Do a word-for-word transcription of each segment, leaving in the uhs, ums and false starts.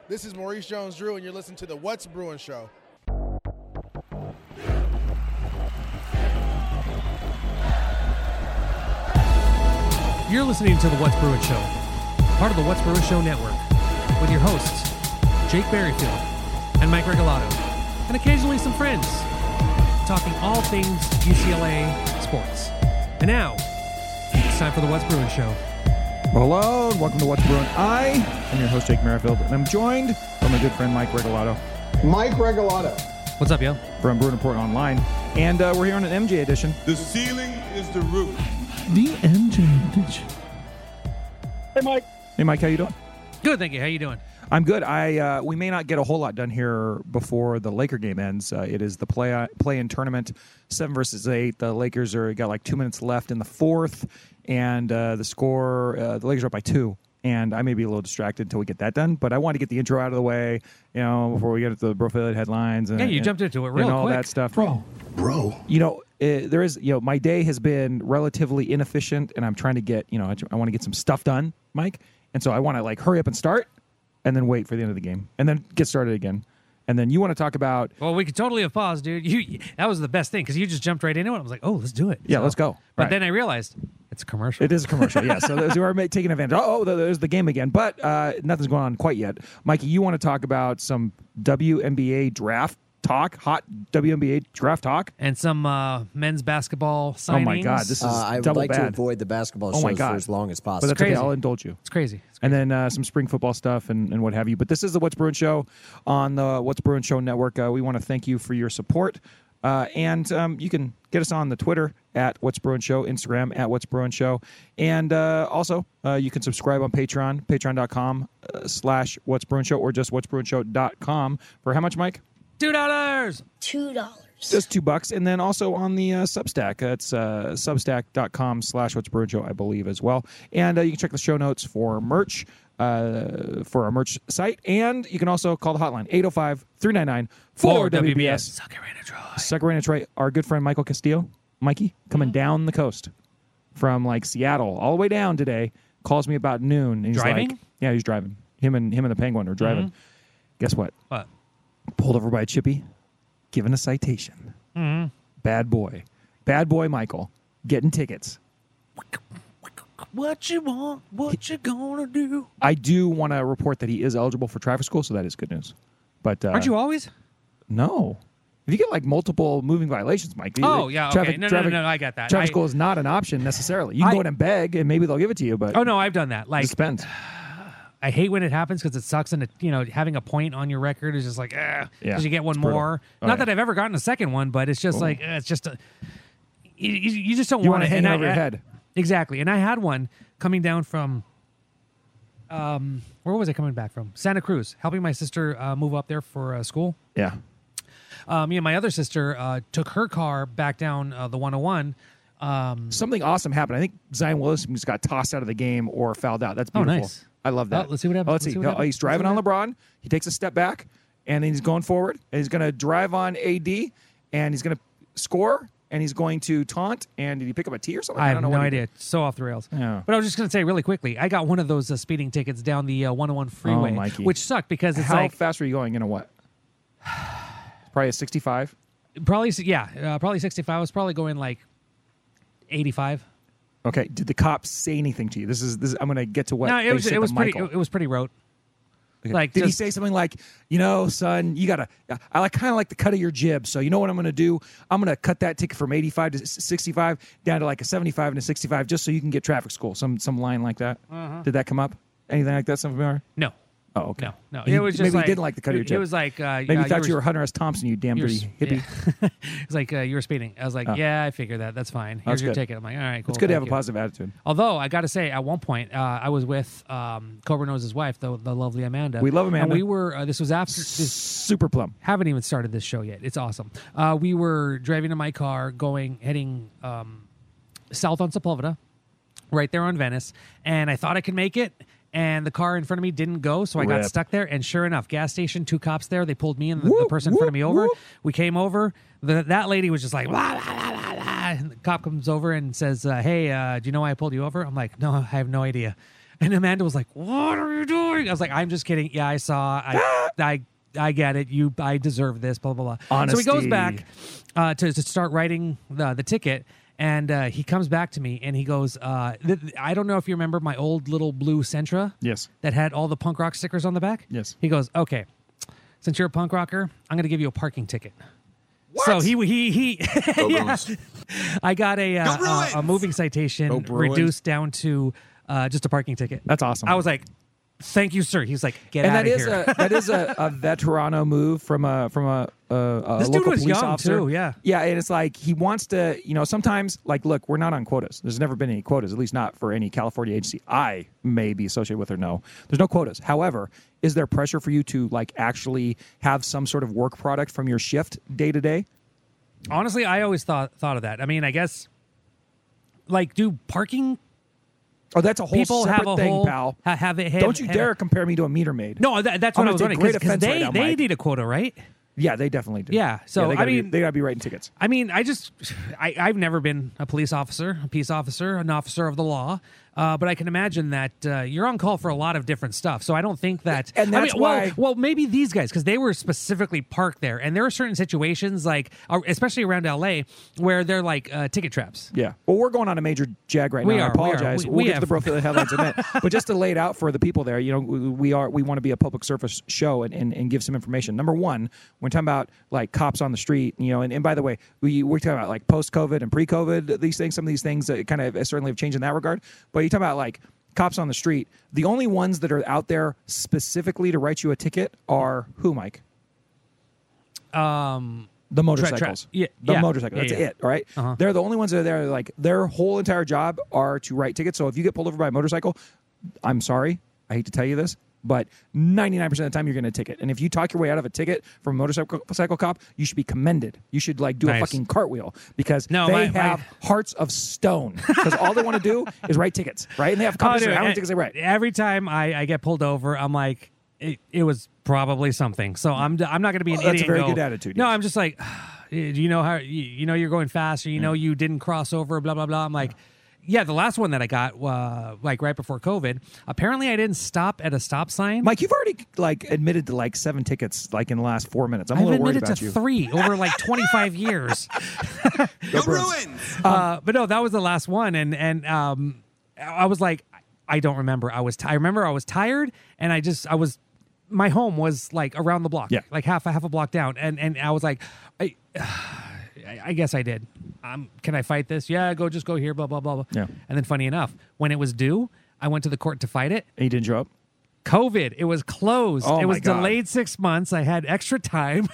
This is Maurice Jones-Drew, and you're listening to the What's Brewing Show. You're listening to the What's Brewing Show, part of the What's Brewing Show network, with your hosts, Jake Berryfield and Mike Regalado, and occasionally some friends, talking all things U C L A sports. And now, it's time for the What's Brewing Show. Hello, and welcome to What's Brewing. I am your host, Jake Merrifield, and I'm joined by my good friend, Mike Regalado. Mike Regalado. What's up, yo? From Brewing Report Online. And uh, we're here on an M J edition. The ceiling is the roof. The M J edition. Hey, Mike. Hey, Mike, how you doing? Good, thank you. How you doing? I'm good. I uh, we may not get a whole lot done here before the Laker game ends. Uh, it is the play play-in tournament, seven versus eight. The Lakers are got like two minutes left in the fourth, and uh, the score uh, the Lakers are up by two. And I may be a little distracted until we get that done, but I want to get the intro out of the way, you know, before we get to the Brofield headlines. And, Yeah, you and, jumped into it real and all quick. that stuff, Bro. Bro. You know, uh, there is, you know, my day has been relatively inefficient, and I'm trying to get, you know, I, I want to get some stuff done, Mike, and so I want to like hurry up and start, and then wait for the end of the game, and then get started again, and then you want to talk about, Well, we could totally have paused, dude. You That was the best thing, because you just jumped right into it. I was like, oh, let's do it. yeah, So- let's go. But Right. then I realized it's a commercial. It is a commercial, yeah. So those who are ma- taking advantage. Oh, oh, there's the game again. But uh, nothing's going on quite yet. Mikey, you want to talk about some W N B A draft talk, hot W N B A draft talk? And some uh, men's basketball signings. Oh my God, this is Uh, I would double like to bad. avoid the basketball Oh my shows God. for as long as But possible. that's okay. crazy. I'll indulge you. It's crazy. It's And then uh, some spring football stuff and, and what have you. But this is the What's Brewing Show on the What's Brewing Show Network. Uh, we want to thank you for your support. Uh, and um, you can get us on the Twitter at What's Brewing Show, Instagram at What's Brewing Show. And uh, also, uh, you can subscribe on Patreon, patreon.com uh, slash What's Brewing Show, or just what's brewing show dot com for how much, Mike? Two dollars. Two dollars. Just two bucks. And then also on the uh, Substack. It's uh, substack.com slash What's Brewing Show, I believe, as well. And uh, you can check the show notes for merch, uh, for our merch site. And you can also call the hotline, eight oh five, three nine nine, four W B S. Suck it, Raina Troy. Sacarina Troy, our good friend Michael Castillo, Mikey, coming Mm-hmm. down the coast from like Seattle all the way down today, calls me about noon. And he's Driving? like, yeah, he's driving. Him and him and the Penguin are driving. Mm-hmm. Guess what? What? Pulled over by a chippy, given a citation. Mm-hmm. Bad boy. Bad boy Michael, getting tickets. What you want? What you gonna do? I do want to report that he is eligible for traffic school, so that is good news. But uh, Aren't you always? No. If you get like multiple moving violations, Mike. Oh, yeah, okay. traffic, No, no, traffic, no, no, I got that. Traffic I- school is not an option necessarily. You can I- go in and beg, and maybe they'll give it to you, but Oh, no, I've done that. it Like, just depends. I hate when it happens because it sucks, and, it, you know, having a point on your record is just like, eh, because Yeah, you get one it's brutal. more. Oh, Not yeah. that I've ever gotten a second one, but it's just Ooh. like, eh, it's just a, you, you you just don't You want want to hang and it I- over your I- head. Exactly. And I had one coming down from, um, where was I coming back from? Santa Cruz, helping my sister uh, move up there for uh, school. Yeah. Uh, me and my other sister uh, took her car back down uh, the one oh one. Um, Something awesome happened. I think Zion Williamson just got tossed out of the game or fouled out. That's Oh, beautiful. nice. I love that. Oh, let's see what happens. Oh, Let's let's see. see what Oh, happens. he's driving Let's on see LeBron. He takes a step back, and then he's going forward. And he's going to drive on A D, and he's going to score, and he's going to taunt. And did he pick up a tee or something? I have don't know no what he idea. did. It's so off the rails. Yeah. But I was just going to say really quickly, I got one of those uh, speeding tickets down the uh, one oh one freeway, Oh, Mikey. which sucked because it's How like fast were you going? In a what? Probably a sixty-five. probably yeah, uh, probably sixty-five. I was probably going like eighty-five. Okay. Did the cops say anything to you? This is this. Is, I'm going to get to what no, they it was said it to was pretty Michael. it, was pretty rote. Okay. Like, did he just- say something like, you know, son, you gotta, I like kind of like the cut of your jib. So you know what I'm gonna do? I'm gonna cut that ticket from eighty-five to sixty-five down to like a seventy-five and a sixty-five, just so you can get traffic school. Some some line like that. Uh-huh. Did that come up? Anything like that? Sound familiar? No, Oh, okay. no, no. He- it was just maybe like, he didn't like the cut of your it, jib. It was like uh, Maybe uh, he thought you were Hunter S. Thompson, you damn you were- dirty hippie. Yeah. It's like uh, you were speeding. I was like, Oh. yeah, I figured that. That's fine. Here's That's your good. ticket. I'm like, all right, cool. It's good to have thank a you. positive attitude. Although I got to say, at one point, uh, I was with um, Cobra Nose's wife, the, the lovely Amanda. We love Amanda. And we were. Uh, this was after. This, Super plum. haven't even started this show yet. It's awesome. Uh, we were driving in my car, going heading um, south on Sepulveda, right there on Venice, and I thought I could make it. And the car in front of me didn't go, so I got Rip. stuck there. And sure enough, gas station, two cops there. They pulled me and the, the Whoop, person in front of me whoop, over. whoop. We came over. The, that lady was just like, blah, blah, blah, blah, blah. And the cop comes over and says, uh, hey, uh, do you know why I pulled you over? I'm like, no, I have no idea. And Amanda was like, "What are you doing?" I was like, "I'm just kidding. Yeah, I saw. I, I, I get it. You, I deserve this. Blah blah blah." Honesty. So he goes back uh, to to start writing the the ticket, and uh, he comes back to me and he goes, uh, th- "I don't know if you remember my old little blue Sentra. Yes. That had all the punk rock stickers on the back. Yes. He goes, "Okay, since you're a punk rocker, I'm going to give you a parking ticket." What? So he he he. Go yeah. Bruins. I got a uh, Go Bruins! a, a moving citation Go Bruins. reduced down to uh, just a parking ticket. That's awesome. I was like, "Thank you, sir." He's like, "Get and out that of is here." a that is a, a veterano move from a from a, a, a This dude local was police young, officer. too, yeah. yeah, and it's like he wants to. You know, sometimes like, look, we're not on quotas. There's never been any quotas, at least not for any California agency I may be associated with or no. There's no quotas. However, is there pressure for you to like actually have some sort of work product from your shift day to day? Honestly, I always thought thought of that. I mean, I guess like do parking Oh, that's a whole people separate have a thing, whole pal. ha- have it? Have, Don't you have dare a- compare me to a meter maid. no, that, that's I'm what I gonna was take wondering great because offense they right now, they Mike. need a quota, right? Yeah, they definitely do. Yeah, so, they I gotta be- mean- they gotta be writing tickets. I mean, I just, I, I've never been a police officer, a peace officer, an officer of the law, uh, but I can imagine that uh, you're on call for a lot of different stuff. So I don't think that, And I that's mean, well, why- well, maybe these guys because they were specifically parked there, and there are certain situations like, uh, especially around L A, where they're like uh, ticket traps. Yeah. Well, we're going on a major jag right We now. are, I apologize. we are. We- we'll we get have- to the Brofield headlines in a minute. But just to lay it out for the people there, you know, we we are we want to be a public service show and, and, and give some information. Number one, we're talking about like cops on the street, you know, and, and by the way, we we're talking about like post-COVID and pre-COVID, these things, some of these things that kind of certainly have changed in that regard. But you talk about like cops on the street. The only ones that are out there specifically to write you a ticket are who, Mike? Um, The tra- motorcycles. yeah, the yeah, motorcycle. yeah, That's yeah. it, all right? Uh-huh. They're the only ones that are there. Like, their whole entire job are to write tickets. So if you get pulled over by a motorcycle, I'm sorry. I hate to tell you this, but ninety-nine percent of the time you're going to ticket. And if you talk your way out of a ticket from a motorcycle cycle cop, you should be commended. You should, like, do Nice. a fucking cartwheel because No, they my- have my- hearts of stone. Because all they want to do is write tickets, right? And they have Oh, competition dude, how many e- tickets they write. Every time I, I get pulled over, I'm like, it, it was probably something. So I'm d- I'm not going to be an Well, that's a idiot. and very go- good attitude, No, yes. I'm just like, do you know how you, you know you're going fast, or you know you didn't cross over, blah blah blah. I'm like. Yeah, the last one that I got, uh, like right before COVID, apparently I didn't stop at a stop sign. Mike, you've already, like, admitted to, like, seven tickets, like, in the last four minutes. I'm a I've little worried admitted about to you. three over like twenty-five years. Go Bruins. uh, but no, that was the last one, and and um, I was like, I don't remember. I was t- I remember I was tired, and I just I was my home was like around the block, Yeah. like half a half a block down, and and I was like, I, I guess I did. Um, can I fight this? Yeah, go just go here, blah blah blah blah. Yeah. And then funny enough, when it was due, I went to the court to fight it. And you didn't show up? COVID, it was closed. Oh, it my was God. delayed six months. I had extra time.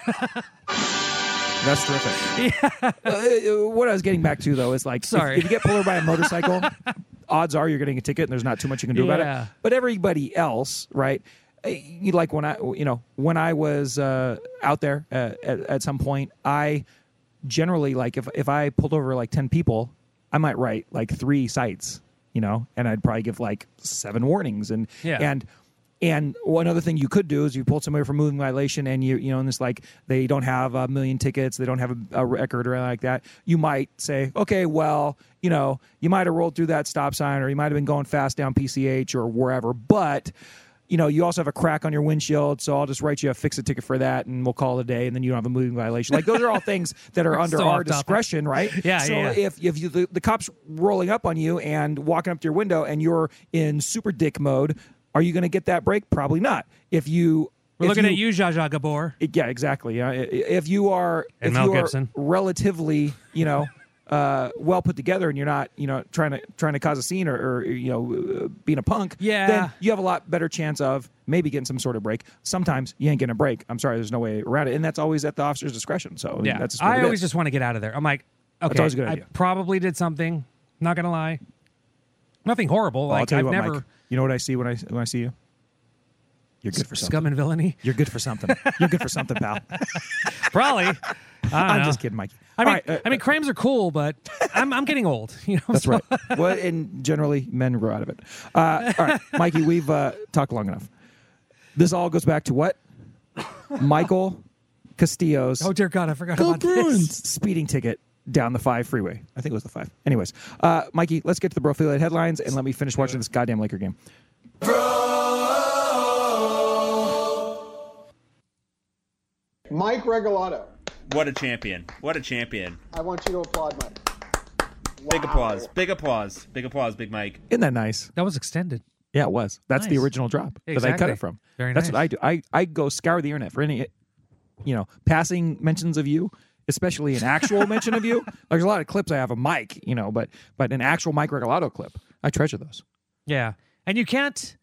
That's terrific. Yeah. Uh, what I was getting back to, though, is like, if- Sorry. If, you get pulled over by a motorcycle, odds are you're getting a ticket, and there's not too much you can do about Yeah. it. But everybody else, right? uh, You like when I, you know, when I was uh, out there uh, at, at some point, I generally like if if I pulled over like ten people, I might write like three cites, you know, and I'd probably give like seven warnings, and Yeah. and. And one other thing you could do is you pull somebody for moving violation, and you you know, and it's like they don't have a million tickets, they don't have a, a record or anything like that. You might say, okay, well, you know, you might have rolled through that stop sign, or you might have been going fast down P C H or wherever, but you know, you also have a crack on your windshield, so I'll just write you a fix a ticket for that, and we'll call it a day, and then you don't have a moving violation. Like those are all things that are under So our off topic. discretion, right? Yeah, So yeah, yeah. if if you the, the cops rolling up on you and walking up to your window, and you're in super dick mode. Are you going to get that break? Probably not. If you, We're if looking at you, Zsa Zsa Gabor. yeah, exactly. Yeah, if you are, And if Mel you are Gibson. relatively, you know, uh, well put together, and you're not, you know, trying to trying to cause a scene or, or you know, uh, being a punk, Yeah. then you have a lot better chance of maybe getting some sort of break. Sometimes you ain't getting a break. I'm sorry, there's no way around it, and that's always at the officer's discretion. So I mean, Yeah, that's just what I it always is. just want to get out of there. I'm like, okay, always a good idea. I probably did something. Not gonna lie, nothing horrible. Well, I'll like tell you I've what, never Mike. You know what I see when I when I see you? You're good for something. scum and villainy. You're good for something. You're good for something, pal. Probably. I don't I'm know. just kidding, Mikey. I All mean, right, uh, I mean, crimes are cool, but I'm I'm getting old. You know, That's so- right. Well, and generally, men grow out of it. Uh, all right, Mikey, we've uh, talked long enough. This all goes back to what? Michael Castillo's Oh dear God, I forgot Go about Bruins! this. speeding ticket down the five freeway. I think it was the five. Anyways, uh, Mikey, let's get to the Brofield headlines, and let me finish watching this goddamn Laker game. Mike Regalado. What a champion. What a champion. I want you to applaud Mike. Big Wow. applause. Big applause. Big applause, Big Mike. Isn't that nice? That was extended. Yeah, it was. That's the Nice. original drop that I cut Exactly. it from. Very That's nice. what I do. I, I go scour the internet for any, you know, passing mentions of you, especially an actual mention of you. There's a lot of clips I have of Mike, you know, but but an actual Mike Regalado clip, I treasure those. Yeah. And you can't,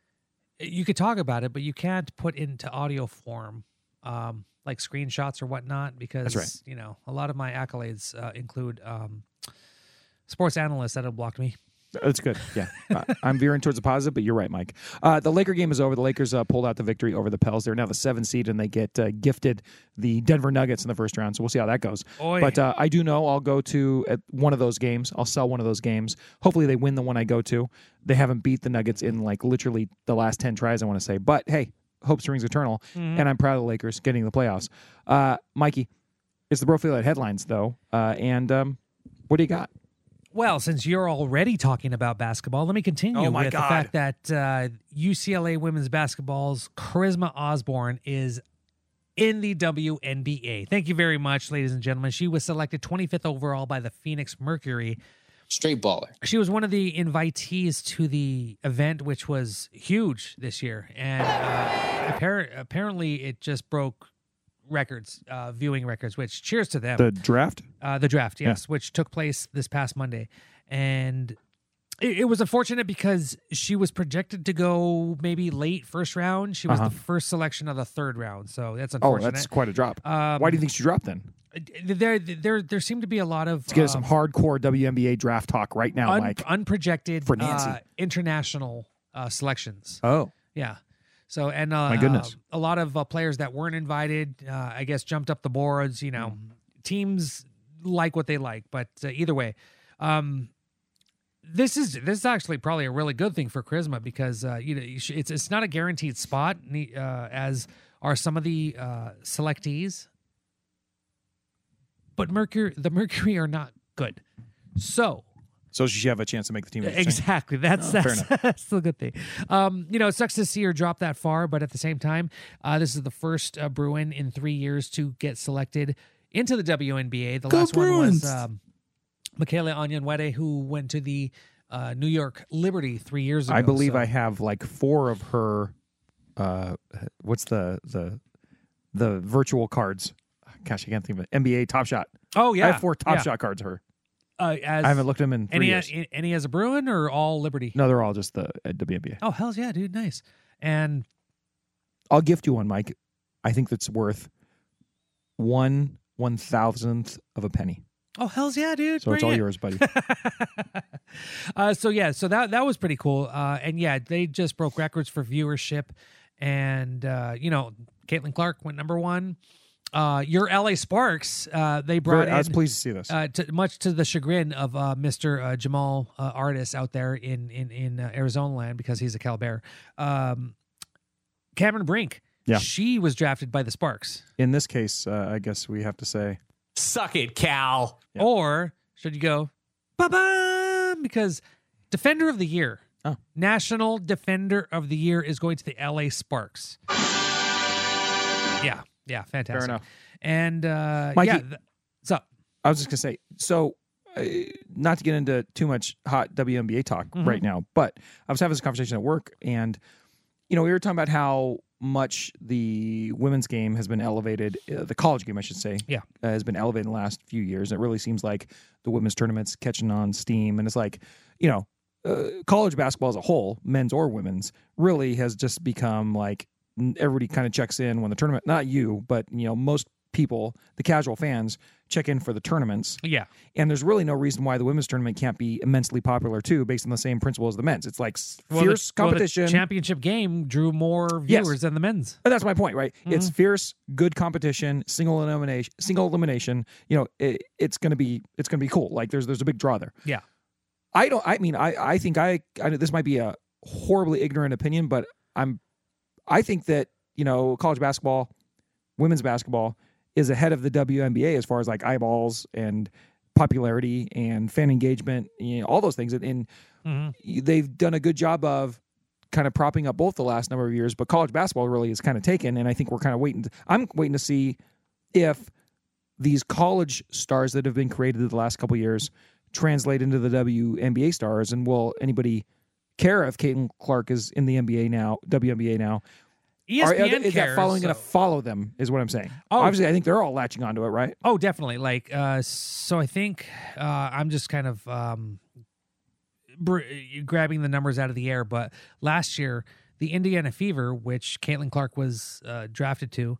you could talk about it, but you can't put into audio form, um, like screenshots or whatnot, because, That's right. you know, a lot of my accolades uh, include um, sports analysts that have blocked me. That's good. Yeah. uh, I'm veering towards the positive, but you're right, Mike. Uh, the Laker game is over. The Lakers uh, pulled out the victory over the Pels. They're now the seven seed, and they get uh, gifted the Denver Nuggets in the first round. So we'll see how that goes. Oy. But uh, I do know I'll go to at one of those games. I'll sell one of those games. Hopefully they win the one I go to. They haven't beat the Nuggets in like literally the last ten tries, I want to say. But hey, hope springs eternal, Mm-hmm. and I'm proud of the Lakers getting the playoffs. Uh, Mikey, it's the Brofield headlines, though. Uh, and um, what do you got? Well, since you're already talking about basketball, let me continue Oh, my with God. the fact that uh, U C L A women's basketball's Charisma Osborne is in the W N B A. Thank you very much, ladies and gentlemen. She was selected twenty-fifth overall by the Phoenix Mercury. Straight baller. She was one of the invitees to the event, which was huge this year. And uh, appar- apparently it just broke records, uh, viewing records, which cheers to them. The draft? Uh, the draft, yes, which took place this past Monday. And it, it was unfortunate because she was projected to go maybe late first round. She was Uh-huh. the first selection of the third round. So that's Oh, unfortunate. that's quite a drop. Um, Why do you think she dropped then? There, there, there seemed to be a lot of Let's get us um, some hardcore W N B A draft talk right now, un- Mike. unprojected For Nancy. uh, international uh, selections. Oh. Yeah. So, and uh, My goodness. uh, a lot of uh, players that weren't invited, uh, I guess, jumped up the boards. You know, Mm-hmm. teams like what they like, but uh, either way, um, this is this is actually probably a really good thing for Charisma because uh, you know you sh- it's it's not a guaranteed spot, ne- uh, as are some of the uh, selectees. But Mercury, the Mercury are not good, so. So she should have a chance to make the team. Exactly. That's Oh, fair that's, that's the good thing. Um, you know, it sucks to see her drop that far, but at the same time, uh, this is the first uh, Bruin in three years to get selected into the W N B A. The Go last one Bruins! was um, Michaela Onyenwere, who went to the uh, New York Liberty three years ago. I believe so- I have like four of her. Uh, what's the the the virtual cards? Gosh, I can't think of it. N B A Top Shot. Oh yeah, I have four Top yeah. Shot cards of her. Uh, as I haven't looked at them in three any years. any as a Bruin or all Liberty? No, they're all just the uh, W N B A. Oh hell's yeah, dude, nice. And I'll gift you one, Mike. I think that's worth one one thousandth of a penny. oh hell's yeah, dude. So it's bring all it. yours, buddy. uh, so yeah, so that that was pretty cool. Uh, and yeah, they just broke records for viewership, and uh, you know, Caitlin Clark went number one. Uh, your L A Sparks, uh, they brought Very, I was in, pleased to see this. uh, to, much to the chagrin of uh, Mister Uh, Jamal uh, Artis out there in in in uh, Arizona land because he's a Cal Bear. Um, Cameron Brink, Yeah. she was drafted by the Sparks. In this case, uh, I guess we have to say Suck it, Cal. Yeah. Or should you go, ba-ba, because Defender of the Year, Oh. National Defender of the Year is going to the L A Sparks. Yeah, yeah, fantastic. Fair enough. And uh, Mikey- yeah, th- what's up? I was just gonna say, so uh, not to get into too much hot W N B A talk Mhm. right now, but I was having this conversation at work, and you know, we were talking about how much the women's game has been elevated, uh, the college game, I should say, Yeah. uh, has been elevated in the last few years. It really seems like the women's tournament's catching on steam, and it's like, you know, uh, college basketball as a whole, men's or women's, really has just become like n- everybody kind of checks in when the tournament, not you, but you know, most people, the casual fans, check in for the tournaments. Yeah, And there's really no reason why the women's tournament can't be immensely popular too, based on the same principle as the men's. It's like s- Well, the- fierce well, the competition. championship game drew more Yes. viewers than the men's. And that's my point, right? It's Mm-hmm. fierce, good competition, single elimination, single elimination. You know, it, it's gonna be it's gonna be cool. Like there's there's a big draw there. Yeah. I don't. I mean, I I think I, I this might be a horribly ignorant opinion, but I'm I think that you know college basketball, women's basketball is ahead of the W N B A as far as like eyeballs and popularity and fan engagement, you know, all those things. And, and Mhm. they've done a good job of kind of propping up both the last number of years, but college basketball really is kind of taken, and I think we're kind of waiting. To, I'm waiting to see if these college stars that have been created the last couple of years translate into the W N B A stars, and will anybody care if Caitlin Clark is in the N B A now, W N B A now? E S P N Are, is cares, that following so. going to follow them is what I'm saying. Oh. Obviously, I think they're all latching onto it, right? Oh, definitely. Like, uh, so I think uh, I'm just kind of um, br- grabbing the numbers out of the air. But last year, the Indiana Fever, which Caitlin Clark was uh, drafted to,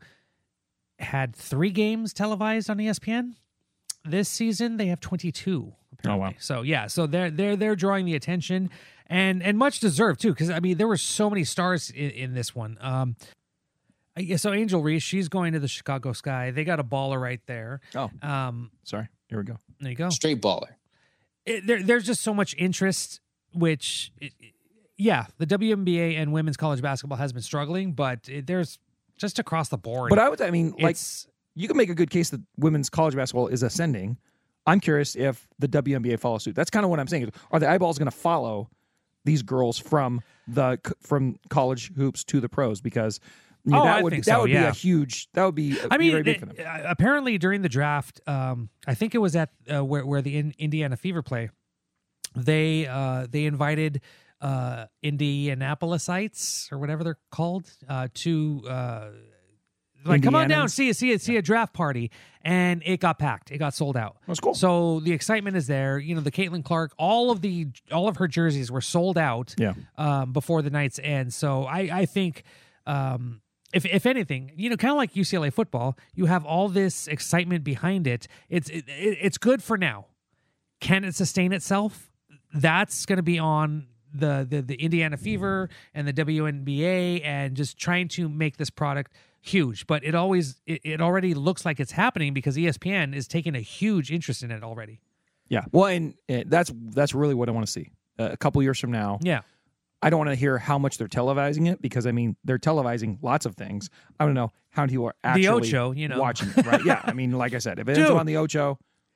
had three games televised on E S P N. This season, they have twenty-two. Apparently. Oh, wow. So yeah, so they're they're they're drawing the attention, and and much deserved too, because I mean there were so many stars in, in this one. Um, I- so Angel Reese, she's going to the Chicago Sky. They got a baller right there. Oh, Um, sorry. Here we go. there you go. Straight baller. It, there, there's just so much interest, which, it, it- yeah, the W N B A and women's college basketball has been struggling, but it, there's just across the board. But I would, I mean, like, It's- you can make a good case that women's college basketball is ascending. I'm curious if the W N B A follows suit. That's kind of what I'm saying. Are the eyeballs going to follow these girls from the from college hoops to the pros? Because you know, Oh, that I would think that so, would be yeah. a huge. That would be. I be mean, very big for it- them. uh, apparently during the draft, um, I think it was at uh, where where the in, Indiana Fever play. They uh, they invited uh, Indianapolisites or whatever they're called uh, to uh, like come on down, Indianans? see a see a see a draft party, and it got packed. It got sold out. That's cool. So the excitement is there. You know, the Caitlin Clark, all of the all of her jerseys were sold out. Yeah. Um, before the night's end. So I I think. Um, If if anything, you know, kind of like U C L A football, you have all this excitement behind it. It's it, it, it's good for now. Can it sustain itself? That's going to be on the, the the Indiana Fever and the W N B A, and just trying to make this product huge. But it always it, it already looks like it's happening because E S P N is taking a huge interest in it already. Yeah. Well, and uh, that's that's really what I want to see. Uh, a couple years from now, Yeah. I don't want to hear how much they're televising it, because I mean they're televising lots of things. I don't know how many people are actually Ocho, you know. watching it, right? Yeah, I mean, like I said, if it ends Dude. on the Ocho,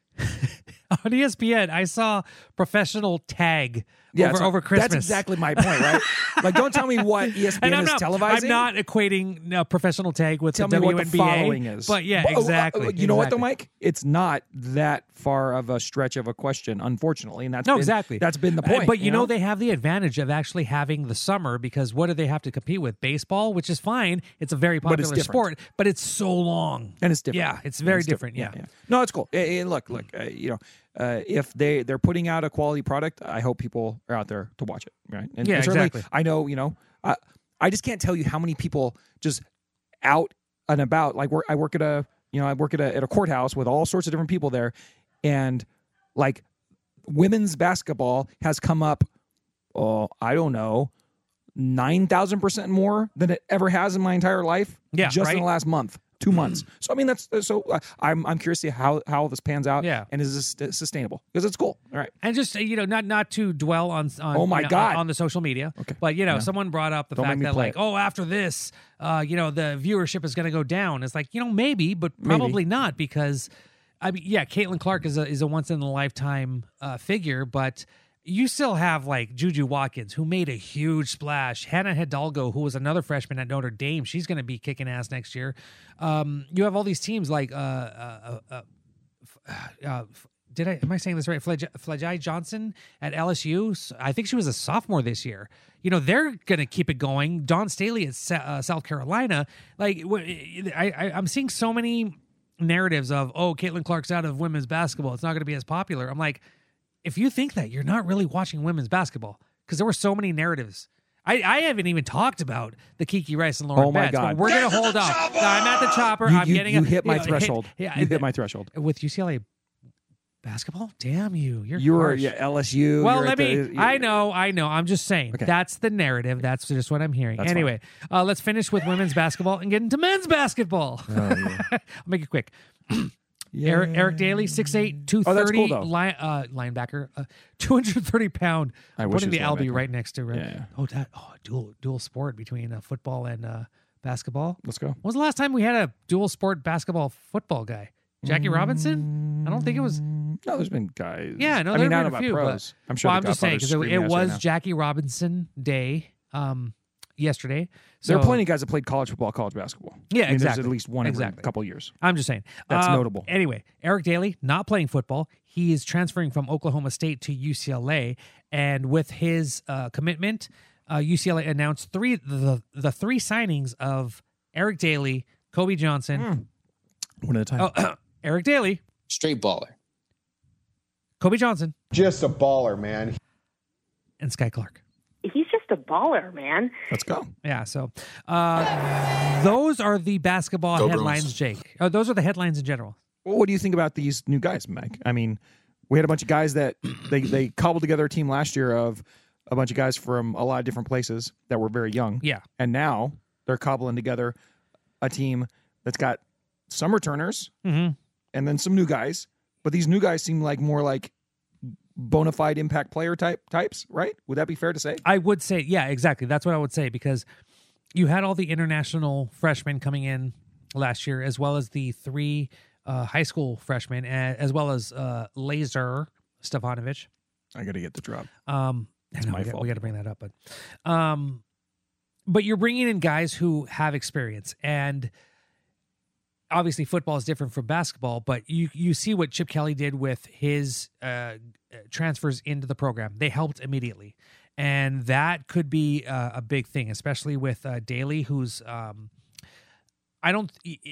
On E S P N, I saw professional tag yeah, over it's- over Christmas. That's exactly my point, right? Like, don't tell me what E S P N And I'm is not, televising. I'm not equating uh, professional tag with Tell the me W what N the B A. following is. But yeah, But, uh, uh, exactly. You know what, though, exactly. Mike? It's not that far of a stretch of a question, unfortunately, and that's No, been, exactly. That's been the Uh, point. But you know, they have the advantage of actually having the summer, because what do they have to compete with? Baseball, which is fine. It's a very But it's popular different. sport, but it's so long. and it's different. Yeah, it's And very different. Yeah. No, it's cool. And- and look, look, uh, you know, uh, if they they're putting out a quality product, I hope people are out there to watch it, right? And Yeah, and certainly, exactly. I know, you know, I I just can't tell you how many people just out and about. Like, work, I work at a, you know, I work at a at a courthouse with all sorts of different people there, and like women's basketball has come up. Oh, I don't know. Nine thousand percent more than it ever has in my entire life. Yeah, just in right? the last month, two months. So I mean, that's so. Uh, I'm I'm curious to see how how this pans out. Yeah. and is this sustainable? Because it's cool. All right. And just uh, you know, not not to dwell on on Oh my you know, God. on the social media. Okay. But you know, Yeah. someone brought up the Don't fact make me that play like, it. oh, after this, uh, you know, the viewership is going to go down. It's like, you know, maybe, but probably not, because I mean, yeah, Caitlin Clark is a is a once in a lifetime uh, figure, but you still have like Juju Watkins, who made a huge splash. Hannah Hidalgo, who was another freshman at Notre Dame, she's going to be kicking ass next year. Um, you have all these teams like uh, uh, uh, uh, uh, did I am I saying this right? Flaj- Flajai Johnson at L S U. I think she was a sophomore this year. You know, they're going to keep it going. Dawn Staley at Sa- uh, South Carolina. Like, wh- I, I, I'm seeing so many narratives of, oh, Caitlin Clark's out of women's basketball, it's not going to be as popular. I'm like, if you think that, you're not really watching women's basketball, because there were so many narratives. I, I haven't even talked about the Kiki Rice and Lauren Oh my Betts, but God. we're going to hold off. No, I'm at the chopper. You, I'm you, getting you a, hit my know, threshold. yeah, you hit my threshold. with U C L A basketball. Damn you! You're You were harsh. yeah, L S U. Well, you're let at me. the- I know, I know. I'm just saying. Okay. That's the narrative. That's just what I'm hearing. That's anyway, uh, let's finish with women's basketball and get into men's basketball. Oh, yeah. I'll make it quick. Yeah. Eric, Eric Daly, six eight, two Oh, that's thirty, cool, though. line, uh, linebacker, uh, two hundred thirty pound. I I'm wish putting he the was Albie linebacker. right next to it. Yeah, yeah. Oh, that oh, dual dual sport between uh, football and uh, basketball. Let's go. When was the last time we had a dual sport basketball football guy? Jackie Robinson? I don't think it was. No, there's been guys. Yeah, no, I there mean, have not been a about few, pros. but- I'm sure. Well, the I'm just saying Godfather's because it, it screaming at us right was now. Jackie Robinson Day um, yesterday. So, There are plenty of guys that played college football, college basketball. Yeah, I mean, exactly. There's at least one every Exactly. couple of years. I'm just saying. That's Uh, notable. Anyway, Eric Daly not playing football. He is transferring from Oklahoma State to U C L A, and with his uh, commitment, uh, U C L A announced three the the three signings of Eric Daly, Kobe Johnson, One at a time. oh, Eric Daly, Straight baller. Kobe Johnson, Just a baller, man. and Sky Clark. He's just a baller, man. Let's go. Yeah, so uh, those are the basketball Go headlines, Bruins. Jake. Oh, those are the headlines in general. Well, what do you think about these new guys, Mike? I mean, we had a bunch of guys that they, they cobbled together a team last year of a bunch of guys from a lot of different places that were very young. Yeah. And now they're cobbling together a team that's got some returners Mm-hmm. and then some new guys. But these new guys seem like more like bona fide impact player type types, right? Would that be fair to say? I would say, yeah, exactly. That's what I would say, because you had all the international freshmen coming in last year, as well as the three uh, high school freshmen, a- as well as uh, Laser Stefanovic. I got to get the drop. Um, I know, my we got- fault. We got to bring that up, but um, but you're bringing in guys who have experience, and obviously football is different from basketball. But you you see what Chip Kelly did with his uh, transfers into the program; they helped immediately, and that could be uh, a big thing, especially with uh, Daly, who's um, I don't.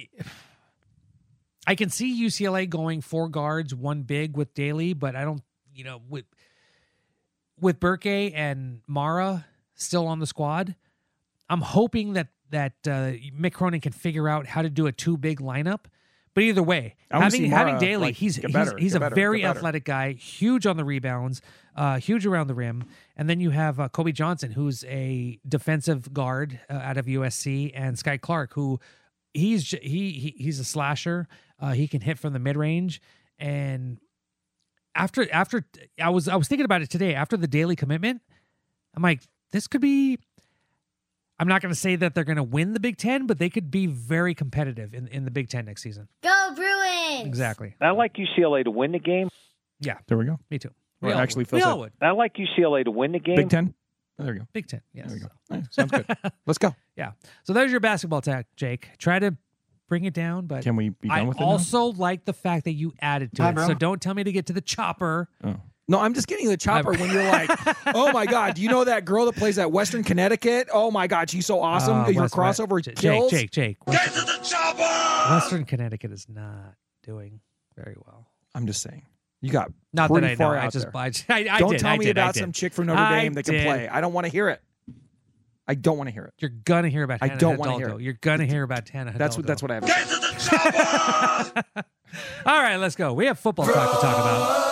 I can see U C L A going four guards, one big with Daly, but I don't. You know, with with Burke and Mara still on the squad, I'm hoping that that uh, Mick Cronin can figure out how to do a two big lineup. But either way, I wanna having see having Mara, Daly, like, he's get he's, better, he's get a better, very get better. athletic guy, huge on the rebounds, uh, huge around the rim, and then you have uh, Kobe Johnson, who's a defensive guard uh, out of U S C, and Sky Clark, who he's j- he, he he's a slasher. Uh, he can hit from the mid range, and after after I was I was thinking about it today after the Daly commitment, I'm like, this could be. I'm not going to say that they're going to win the Big Ten, but they could be very competitive in, in the Big Ten next season. Go Bruins! Exactly. I like U C L A to win the game. Yeah, There we go. me too. Well, We all actually, would. Phil we said- all would. I like U C L A to win the game. Big Ten? Oh, there we go. Big Ten. Yes. There we go. All right, sounds good. Let's go. Yeah. So there's your basketball tag, Jake. Try to bring it down, but Can we be done I with it now? also like the fact that you added to Hi, it. bro. So don't tell me to get to the chopper. Oh. No, I'm just getting the chopper when you're like, oh my God, do you know that girl that plays at Western Connecticut? Oh my God, she's so awesome. Uh, Your West- crossover Jake, kills. Jake, Jake. Get to the chopper! Western Connecticut is not doing very well. I'm just saying. You got Not pretty that I know. far I out just, there. I, just- I, I Don't did, tell I me did, I about did. some chick from Notre I Dame that can did. play. I don't want to hear it. I don't want to hear it. You're gonna hear about. I Hannah don't wanna Hidalgo. hear it. You're gonna hear about Hannah Hidalgo. That's what that's what I have. Get to the chopper! All right, let's go. We have football talk to talk about.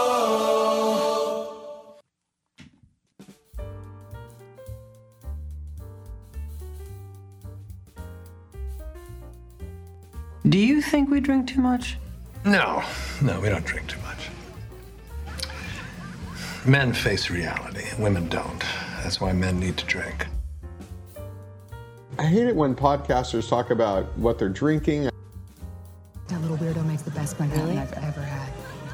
Do you think we drink too much? No, no, we don't drink too much. Men face reality, women don't. That's why men need to drink. I hate it when podcasters talk about what they're drinking. That little weirdo makes the best Manhattan I've ever had.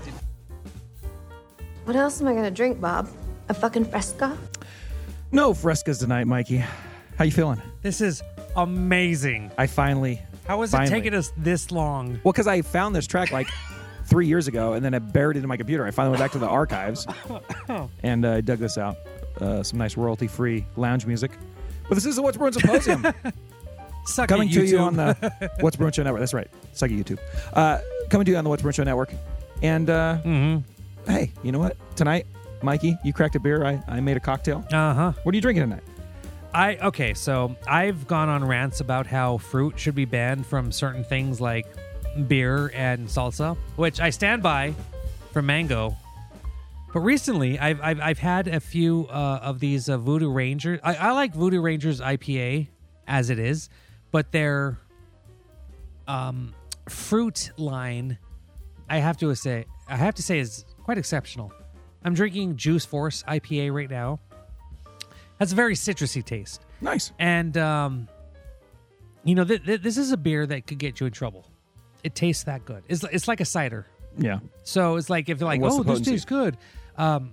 What else am I gonna drink, Bob? A fucking Fresca? No frescas tonight, Mikey. How you feeling? This is amazing. I finally. How has it finally. taken us this long? Well, because I found this track like three years ago, and then I buried it in my computer. I finally went back to the archives, and uh, I dug this out. Uh, some nice royalty-free lounge music. But this is the What's Brewing Symposium. Suck coming it, to you YouTube. on the What's Brewing Show Network. That's right. Suck it, YouTube. Uh, coming to you on the What's Brewing Show Network. And uh, Mm-hmm. hey, you know what? Tonight, Mikey, you cracked a beer. I, I made a cocktail. Uh huh. What are you drinking tonight? I okay, so I've gone on rants about how fruit should be banned from certain things like beer and salsa, which I stand by for mango. But recently, I've I've, I've had a few uh, of these uh, Voodoo Rangers. I, I like Voodoo Rangers I P A as it is, but their um, fruit line, I have to say, I have to say, is quite exceptional. I'm drinking Juice Force I P A right now. Has a very citrusy taste. Nice. And, um, you know, th- th- this is a beer that could get you in trouble. It tastes that good. It's, it's like a cider. Yeah. So it's like, if you're like, What's oh, the this potency? tastes good. Um,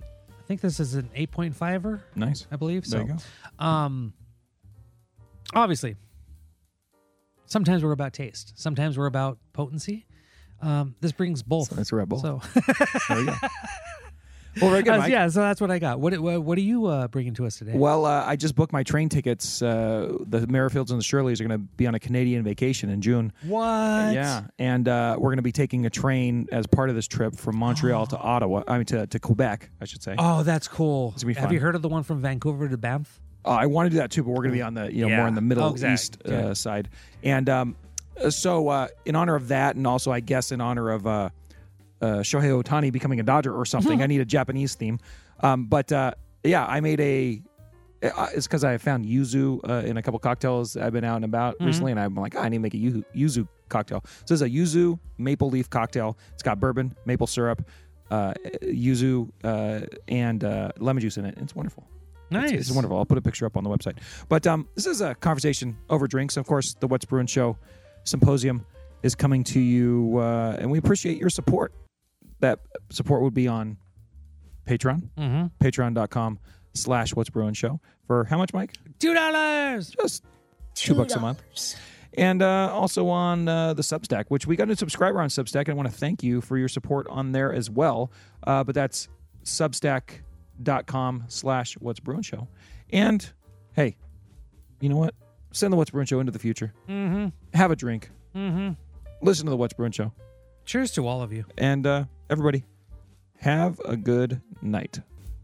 think this is an eight point five-er. Nice. I believe. There so, you go. Um, obviously, sometimes we're about taste. Sometimes we're about potency. Um, this brings both. So that's a Red Bull. So there you go. Well, very good, Uh, Mike. yeah, so that's what I got. What what, what are you uh, bringing to us today? Well, uh, I just booked my train tickets. Uh, the Merrifields and the Shirleys are going to be on a Canadian vacation in June. What? Yeah, and uh, we're going to be taking a train as part of this trip from Montreal to Ottawa. I mean, to, to Quebec, I should say. Oh, that's cool. It's gonna be Have fun. you heard of the one from Vancouver to Banff? Uh, I want to do that too, but we're going to be on the you know Yeah. more in the Middle Oh, exact. East uh, Okay. side. And um, so, uh, in honor of that, and also I guess in honor of uh, uh, Shohei Ohtani becoming a Dodger or something, I need a Japanese theme. Um, but uh, yeah, I made a. uh, It's because I found yuzu uh, in a couple cocktails I've been out and about Mhm. recently, and I'm like, oh, I need to make a yu- yuzu cocktail. So it's a yuzu maple leaf cocktail. It's got bourbon, maple syrup, uh, yuzu, uh, and uh, lemon juice in it. It's wonderful. Nice. It's, it's wonderful. I'll put a picture up on the website. But um, this is a conversation over drinks. Of course, the What's Brewing Show Symposium is coming to you, uh, and we appreciate your support. That support would be on Patreon, Mm-hmm. patreon.com slash What's Brewing Show. For how much, Mike? Two dollars. Just two bucks a month. And uh, also on uh, the Substack, which we got a subscriber on Substack, and I want to thank you for your support on there as well. Uh, but that's substack.com slash What's Brewing Show. And, hey, you know what? Send the What's Brewing Show into the future. Mm-hmm. Have a drink. Mm-hmm. Listen to the What's Brewing Show. Cheers to all of you. And uh, everybody, have a good night.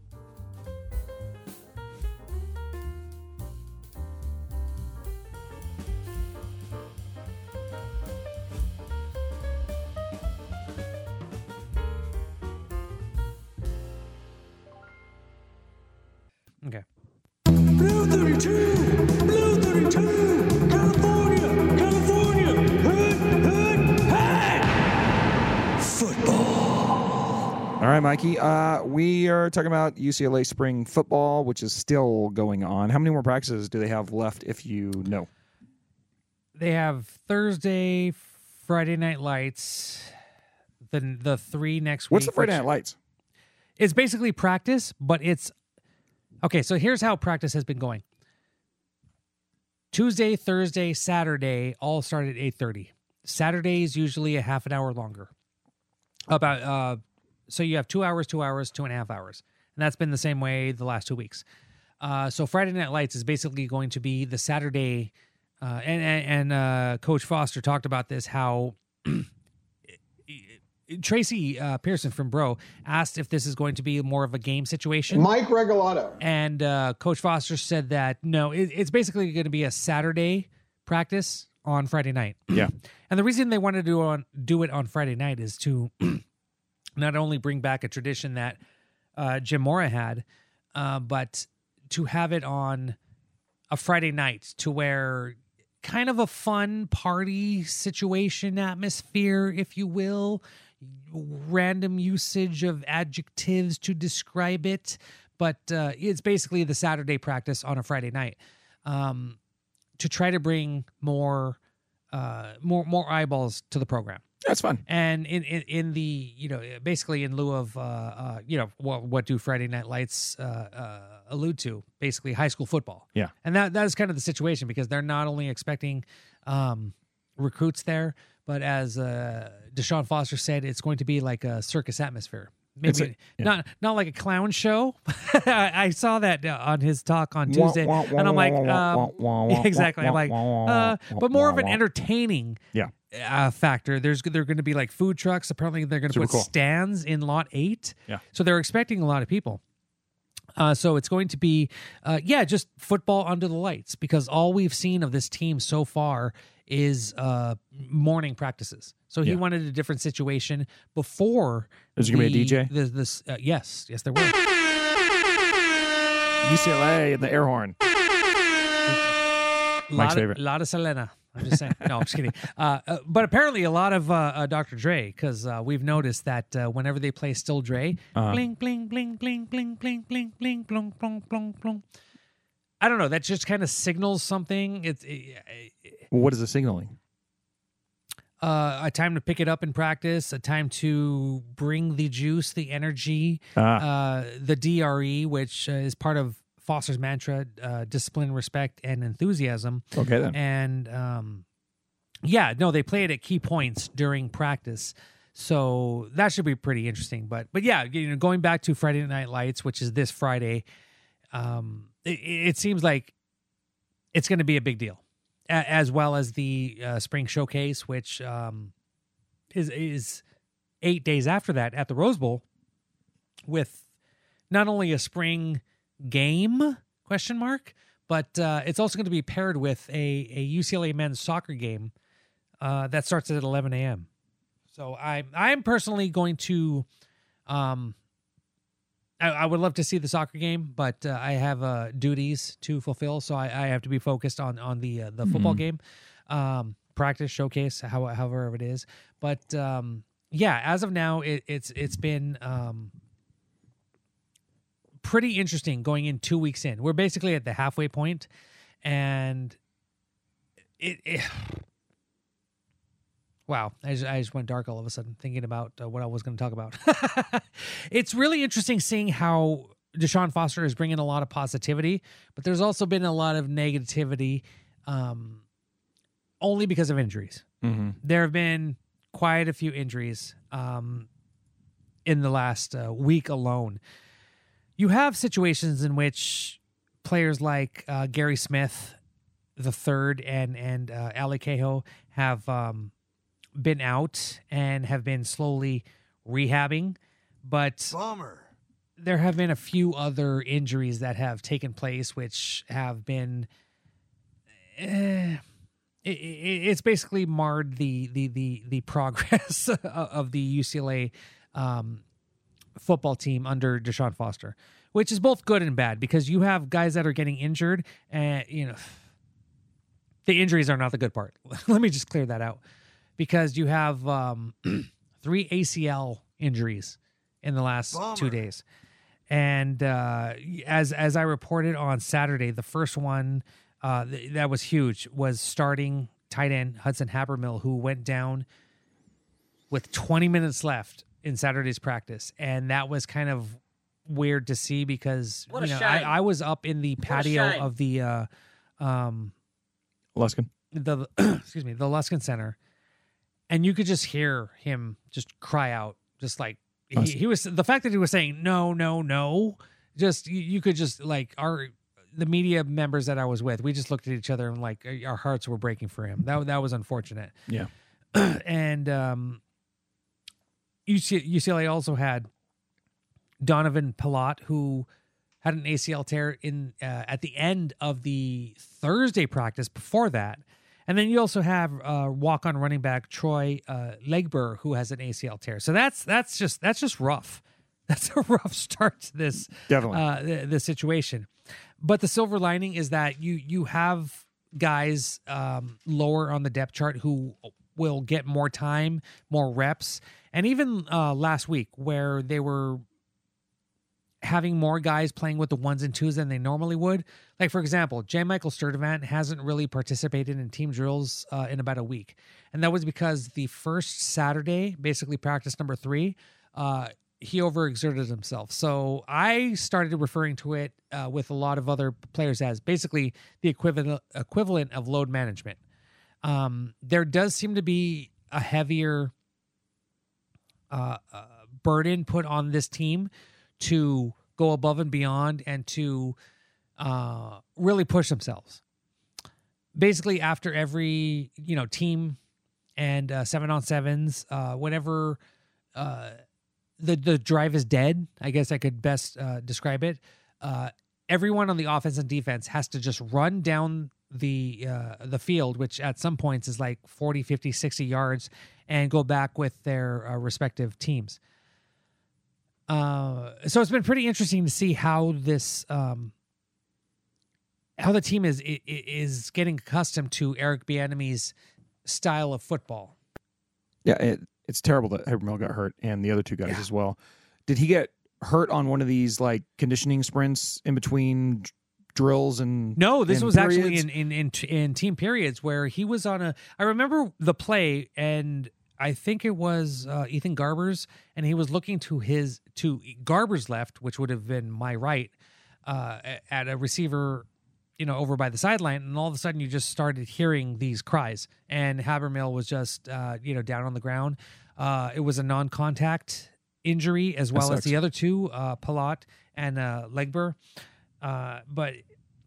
Okay. Blue thirty-two! Blue thirty-two! California! California! Hood! Hood! Hey! Football! All right, Mikey. Uh, we are talking about U C L A spring football, which is still going on. How many more practices do they have left, if you know? They have Thursday, Friday Night Lights, the the three next week. What's the Friday which- Night Lights? It's basically practice, but it's okay. So here's how practice has been going. Tuesday, Thursday, Saturday all start at eight thirty. Saturday is usually a half an hour longer. About uh, so you have two hours, two hours, two and a half hours, and that's been the same way the last two weeks. Uh, so Friday Night Lights is basically going to be the Saturday, uh, and and, and uh, Coach Foster talked about this how. Tracy uh, Pearson from Bro asked if this is going to be more of a game situation. Mike Regalado. And uh, Coach Foster said that, no, it, it's basically going to be a Saturday practice on Friday night. Yeah. And the reason they wanted to do, on, do it on Friday night is to not only bring back a tradition that uh, Jim Mora had, uh, but to have it on a Friday night to where kind of a fun party situation atmosphere, if you will. Random usage of adjectives to describe it, but uh, it's basically the Saturday practice on a Friday night um, to try to bring more, uh, more, more eyeballs to the program. That's fun. And in, in, in the, you know, basically in lieu of, uh, uh, you know, what, what do Friday Night Lights uh, uh, allude to? Basically high school football. Yeah. And that that is kind of the situation because they're not only expecting um, recruits there, but as uh, Deshaun Foster said, it's going to be like a circus atmosphere. It's Maybe a- yeah. not not like a clown show. I, I saw that uh, on his talk on Tuesday, Wah, wah, and I'm like, wah, wah, um, wah, wah, exactly. I'm wah, like, wah, wah, uh, wah, but more of an wah. entertaining Yeah. uh, factor. There's they're going to be like food trucks. Apparently, they're going to Super put cool. stands in lot eight. Yeah. So they're expecting a lot of people. Uh, so it's going to be, uh, yeah, just football under the lights because all we've seen of this team so far is uh, morning practices. So he Yeah. wanted a different situation before. Is there gonna be a D J? The, this, uh, yes, yes, there will. U C L A and the air horn. Mike's lot favorite. Of, lot of Selena. I'm just saying. No, I'm just kidding. Uh, uh, but apparently, a lot of uh, uh, Doctor Dre, because uh, we've noticed that uh, whenever they play Still Dre, Uh-huh. bling, bling, bling, bling, bling, bling, bling, bling, blong, blong, blong, blong. I don't know. That just kind of signals something. It's it, Well, what is the signaling? uh, a time to pick it up in practice, a time to bring the juice, the energy, Ah. uh, the D R E, which uh, is part of Foster's mantra, uh, discipline, respect, and enthusiasm. Okay, then. And um, yeah, no, they play it at key points during practice. So that should be pretty interesting. But but yeah, you know, going back to Friday Night Lights, which is this Friday, um, it, it seems like it's going to be a big deal, a- as well as the uh, Spring Showcase, which um, is is eight days after that at the Rose Bowl, with not only a spring game question mark, but uh, it's also going to be paired with a, a U C L A men's soccer game uh, that starts at eleven a.m. So I I'm personally going to, um, I, I would love to see the soccer game, but uh, I have uh, duties to fulfill, so I, I have to be focused on on the uh, the football Mhm. game, um, practice, showcase, how, however it is. But um, yeah, as of now, it, it's it's been um, pretty interesting going in two weeks in. We're basically at the halfway point, and it. it wow, I just, I just went dark all of a sudden thinking about uh, what I was going to talk about. It's really interesting seeing how Deshaun Foster is bringing a lot of positivity, but there's also been a lot of negativity, um, only because of injuries. Mm-hmm. There have been quite a few injuries um, in the last uh, week alone. You have situations in which players like uh, Gary Smith the third and and uh, Ali Cahill have um, been out and have been slowly rehabbing, but Bummer. there have been a few other injuries that have taken place, which have been. Eh, it, it, it's basically marred the the the the progress of the U C L A um, football team under Deshaun Foster, which is both good and bad because you have guys that are getting injured, and you know the injuries are not the good part. Let me just clear that out, because you have um, three A C L injuries in the last Bummer. two days, and uh, as as I reported on Saturday, the first one. Uh, th- that was huge, was starting tight end Hudson Habermill, who went down with twenty minutes left in Saturday's practice. And that was kind of weird to see because What a you know, shame. I, I was up in the patio shame. of the uh, um, Luskin. the excuse me, the Luskin Center, and you could just hear him just cry out, just like he, he was. The fact that he was saying no, no, no, just you, you could just like our. The media members that I was with, we just looked at each other and like our hearts were breaking for him. That that was unfortunate. Yeah. And um, U C, U C L A also had Donovan Pilot, who had an A C L tear in uh, at the end of the Thursday practice before that. And then you also have uh, walk-on running back Troy uh, Legber, who has an A C L tear. So that's that's just that's just rough. That's a rough start to this Definitely. uh, the, the situation. But the silver lining is that you you have guys um, lower on the depth chart who will get more time, more reps, and even uh, last week where they were having more guys playing with the ones and twos than they normally would. Like, for example, J. Michael Sturdivant hasn't really participated in team drills uh, in about a week. And that was because the first Saturday, basically practice number three, uh, he overexerted himself. So I started referring to it uh, with a lot of other players as basically the equivalent equivalent of load management. Um, there does seem to be a heavier uh, uh, burden put on this team to go above and beyond and to uh, really push themselves. Basically, after every you know team and uh, seven on sevens, uh, whenever. Uh, The the drive is dead, I guess I could best uh, describe it. Uh, everyone on the offense and defense has to just run down the uh, the field, which at some points is like forty, fifty, sixty yards, and go back with their uh, respective teams. Uh, so it's been pretty interesting to see how this um, how the team is is getting accustomed to Eric Bieniemy's style of football. Yeah, it, it's terrible that Habermill got hurt and the other two guys Yeah. as well. Did he get hurt on one of these like conditioning sprints in between drills and No, this and was periods? actually in, in in in team periods where he was on a. I remember the play, and I think it was uh, Ethan Garbers, and he was looking to his to Garbers' left, which would have been my right, uh, at a receiver, you know, over by the sideline, and all of a sudden you just started hearing these cries, and Habermill was just uh, you know down on the ground. Uh, it was a non-contact injury as well as the other two, uh, Palat and uh, Legber. Uh, but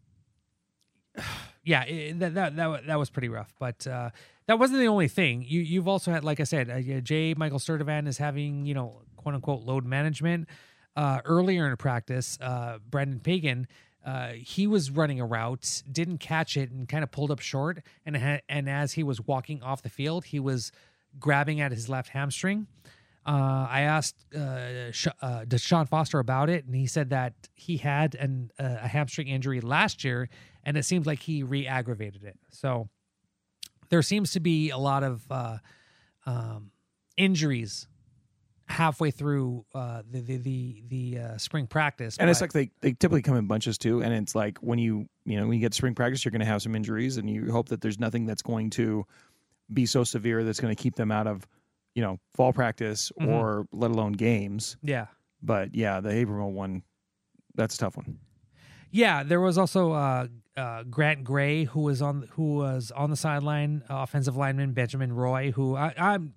yeah, it, that, that that that was pretty rough. But uh, that wasn't the only thing. You you've also had, like I said, uh, J. Michael Sturtevant is having, you know, quote unquote load management. Uh, earlier in practice, uh, Brandon Pagan, uh, he was running a route, didn't catch it, and kind of pulled up short. And ha- and as he was walking off the field, he was grabbing at his left hamstring. Uh, I asked uh, Sh- uh, Deshaun Foster about it, and he said that he had an, uh, a hamstring injury last year, and it seems like he re-aggravated it. So there seems to be a lot of uh, um, injuries halfway through uh, the the the, the uh, spring practice. And but, it's like they, they typically come in bunches too. And it's like when you you know when you get to spring practice, you're going to have some injuries, and you hope that there's nothing that's going to be so severe that's going to keep them out of, you know, fall practice Mhm. or let alone games. Yeah. But yeah, the Habermill one, that's a tough one. Yeah, there was also uh, uh, Grant Gray, who was on who was on the sideline, uh, offensive lineman Benjamin Roy, who I, I'm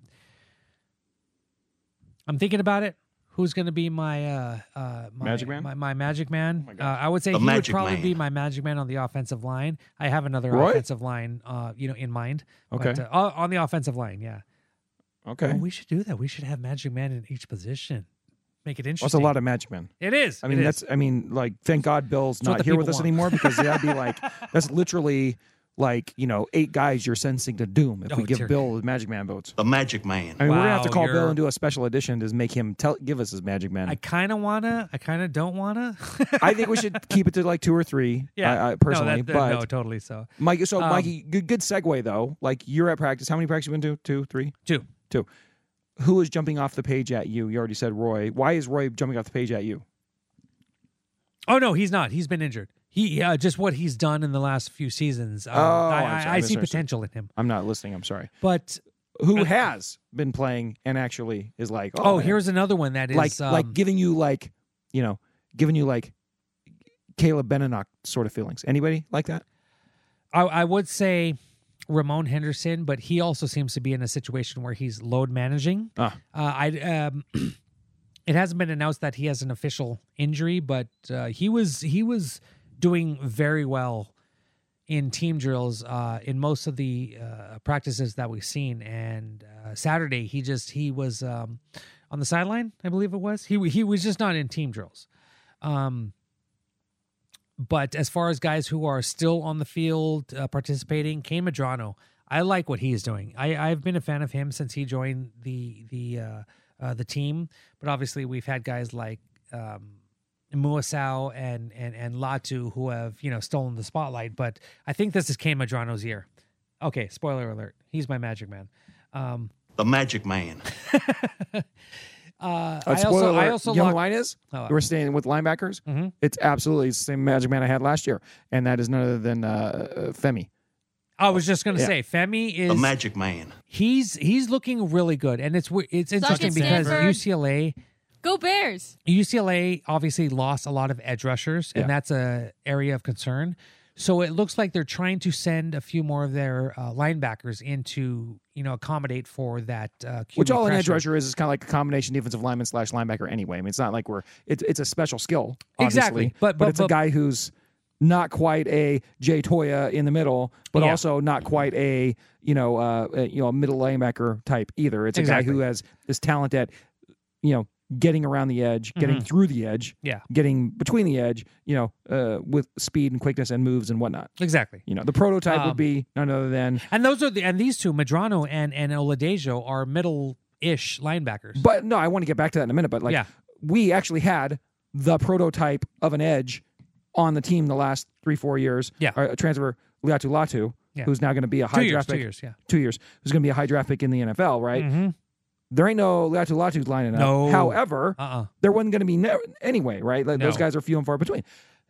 I'm thinking about it. Who's going to be my uh, uh, my, Magic Man? My, my Magic Man? Oh my uh, gosh. I would say The he would Magic probably Man. be my Magic Man on the offensive line. I have another Roy? offensive line, uh, you know, in mind. Okay. But, uh, on the offensive line, yeah. Okay. Well, we should do that. We should have Magic Man in each position. Make it Well, interesting. that's a lot of Magic Men. It is. I mean, It that's. is. I mean, like, thank God Bill's It's what not the here with people us want. anymore, because that'd be like that's literally like, you know, eight guys you're sentencing to doom if Oh, we give dear Bill the Magic Man votes. The Magic Man. I mean, we're gonna have to Wow, call Bill you're- and do a special edition to make him tell give us his Magic Man. I kind of wanna. I kind of don't wanna. I think we should keep it to like two or three. Yeah, I, I, No, personally, that- but no, totally so. Mikey. So, Um, Mikey, good, good segue though. Like, you're at practice. How many practices you been to? Two, three, Two. two. Who is jumping off the page at you? You already said Roy. Why is Roy jumping off the page at you? Oh no, he's not. He's been injured. He uh, just what he's done in the last few seasons. Um, Oh, I, I'm sorry, I, I I see misunderstood. potential in him. I'm not listening. I'm sorry. But Who has been playing and actually is like, oh, oh, here's another one that is like um, like giving you like, you know, giving you like Caleb Benenoch sort of feelings. Anybody like that? I, I would say Ramon Henderson, but he also seems to be in a situation where he's load managing. Ah. Uh, I um, it hasn't been announced that he has an official injury, but uh, he was he was doing very well in team drills uh, in most of the uh, practices that we've seen. And uh, Saturday, he just he was um, on the sideline, I believe it was. He he was just not in team drills. Um, but as far as guys who are still on the field uh, participating, Kane Medrano, I like what he is doing. I, I've been a fan of him since he joined the the uh, uh, the team. But obviously, we've had guys like um, Muasau and and and Latu who have, you know, stolen the spotlight. But I think this is Kane Medrano's year. Okay, spoiler alert. He's my Magic Man. Um, The Magic Man. uh, Uh, I spoiler also I alert, also you know lock- who mine is? Oh, We're staying with linebackers. Mm-hmm. It's absolutely the same Magic Man I had last year, and that is none other than uh, Femi. I was just gonna Yeah. say Femi is The Magic Man. He's he's looking really good, and it's w- it's interesting it, because Stanford. U C L A Go Bears. U C L A obviously lost a lot of edge rushers, and Yeah. that's a area of concern. So it looks like they're trying to send a few more of their uh, linebackers in to, you know, accommodate for that. Uh, Q B Which all an edge pressure. rusher is is kind of like a combination defensive lineman slash linebacker anyway. I mean, it's not like we're it's it's a special skill, obviously, Exactly. But- but- it's a but- guy who's not quite a Jay Toya in the middle, but Yeah. also not quite a you know uh, a, you know a middle linebacker type either. It's a Exactly. guy who has this talent at you know getting around the edge, getting Mhm. through the edge, Yeah. getting between the edge, you know, uh, with speed and quickness and moves and whatnot. Exactly. You know, the prototype Um, would be none other than. And those are the and these two, Medrano and and Oladejo, are middle-ish linebackers. But no, I want to get back to that in a minute. But like, Yeah. we actually had the prototype of an edge on the team the last three, four years. Yeah. Uh, transfer Liatu Latu, Yeah. who's now going to be a high Two years, draft two pick. years, yeah. Two years. Who's going to be a high draft pick in the N F L, right? Mm-hmm. There ain't no Liatu Latu's lining up. No. However, Uh-uh. there wasn't going to be ne- anyway, right? Like, Those No. guys are few and far between.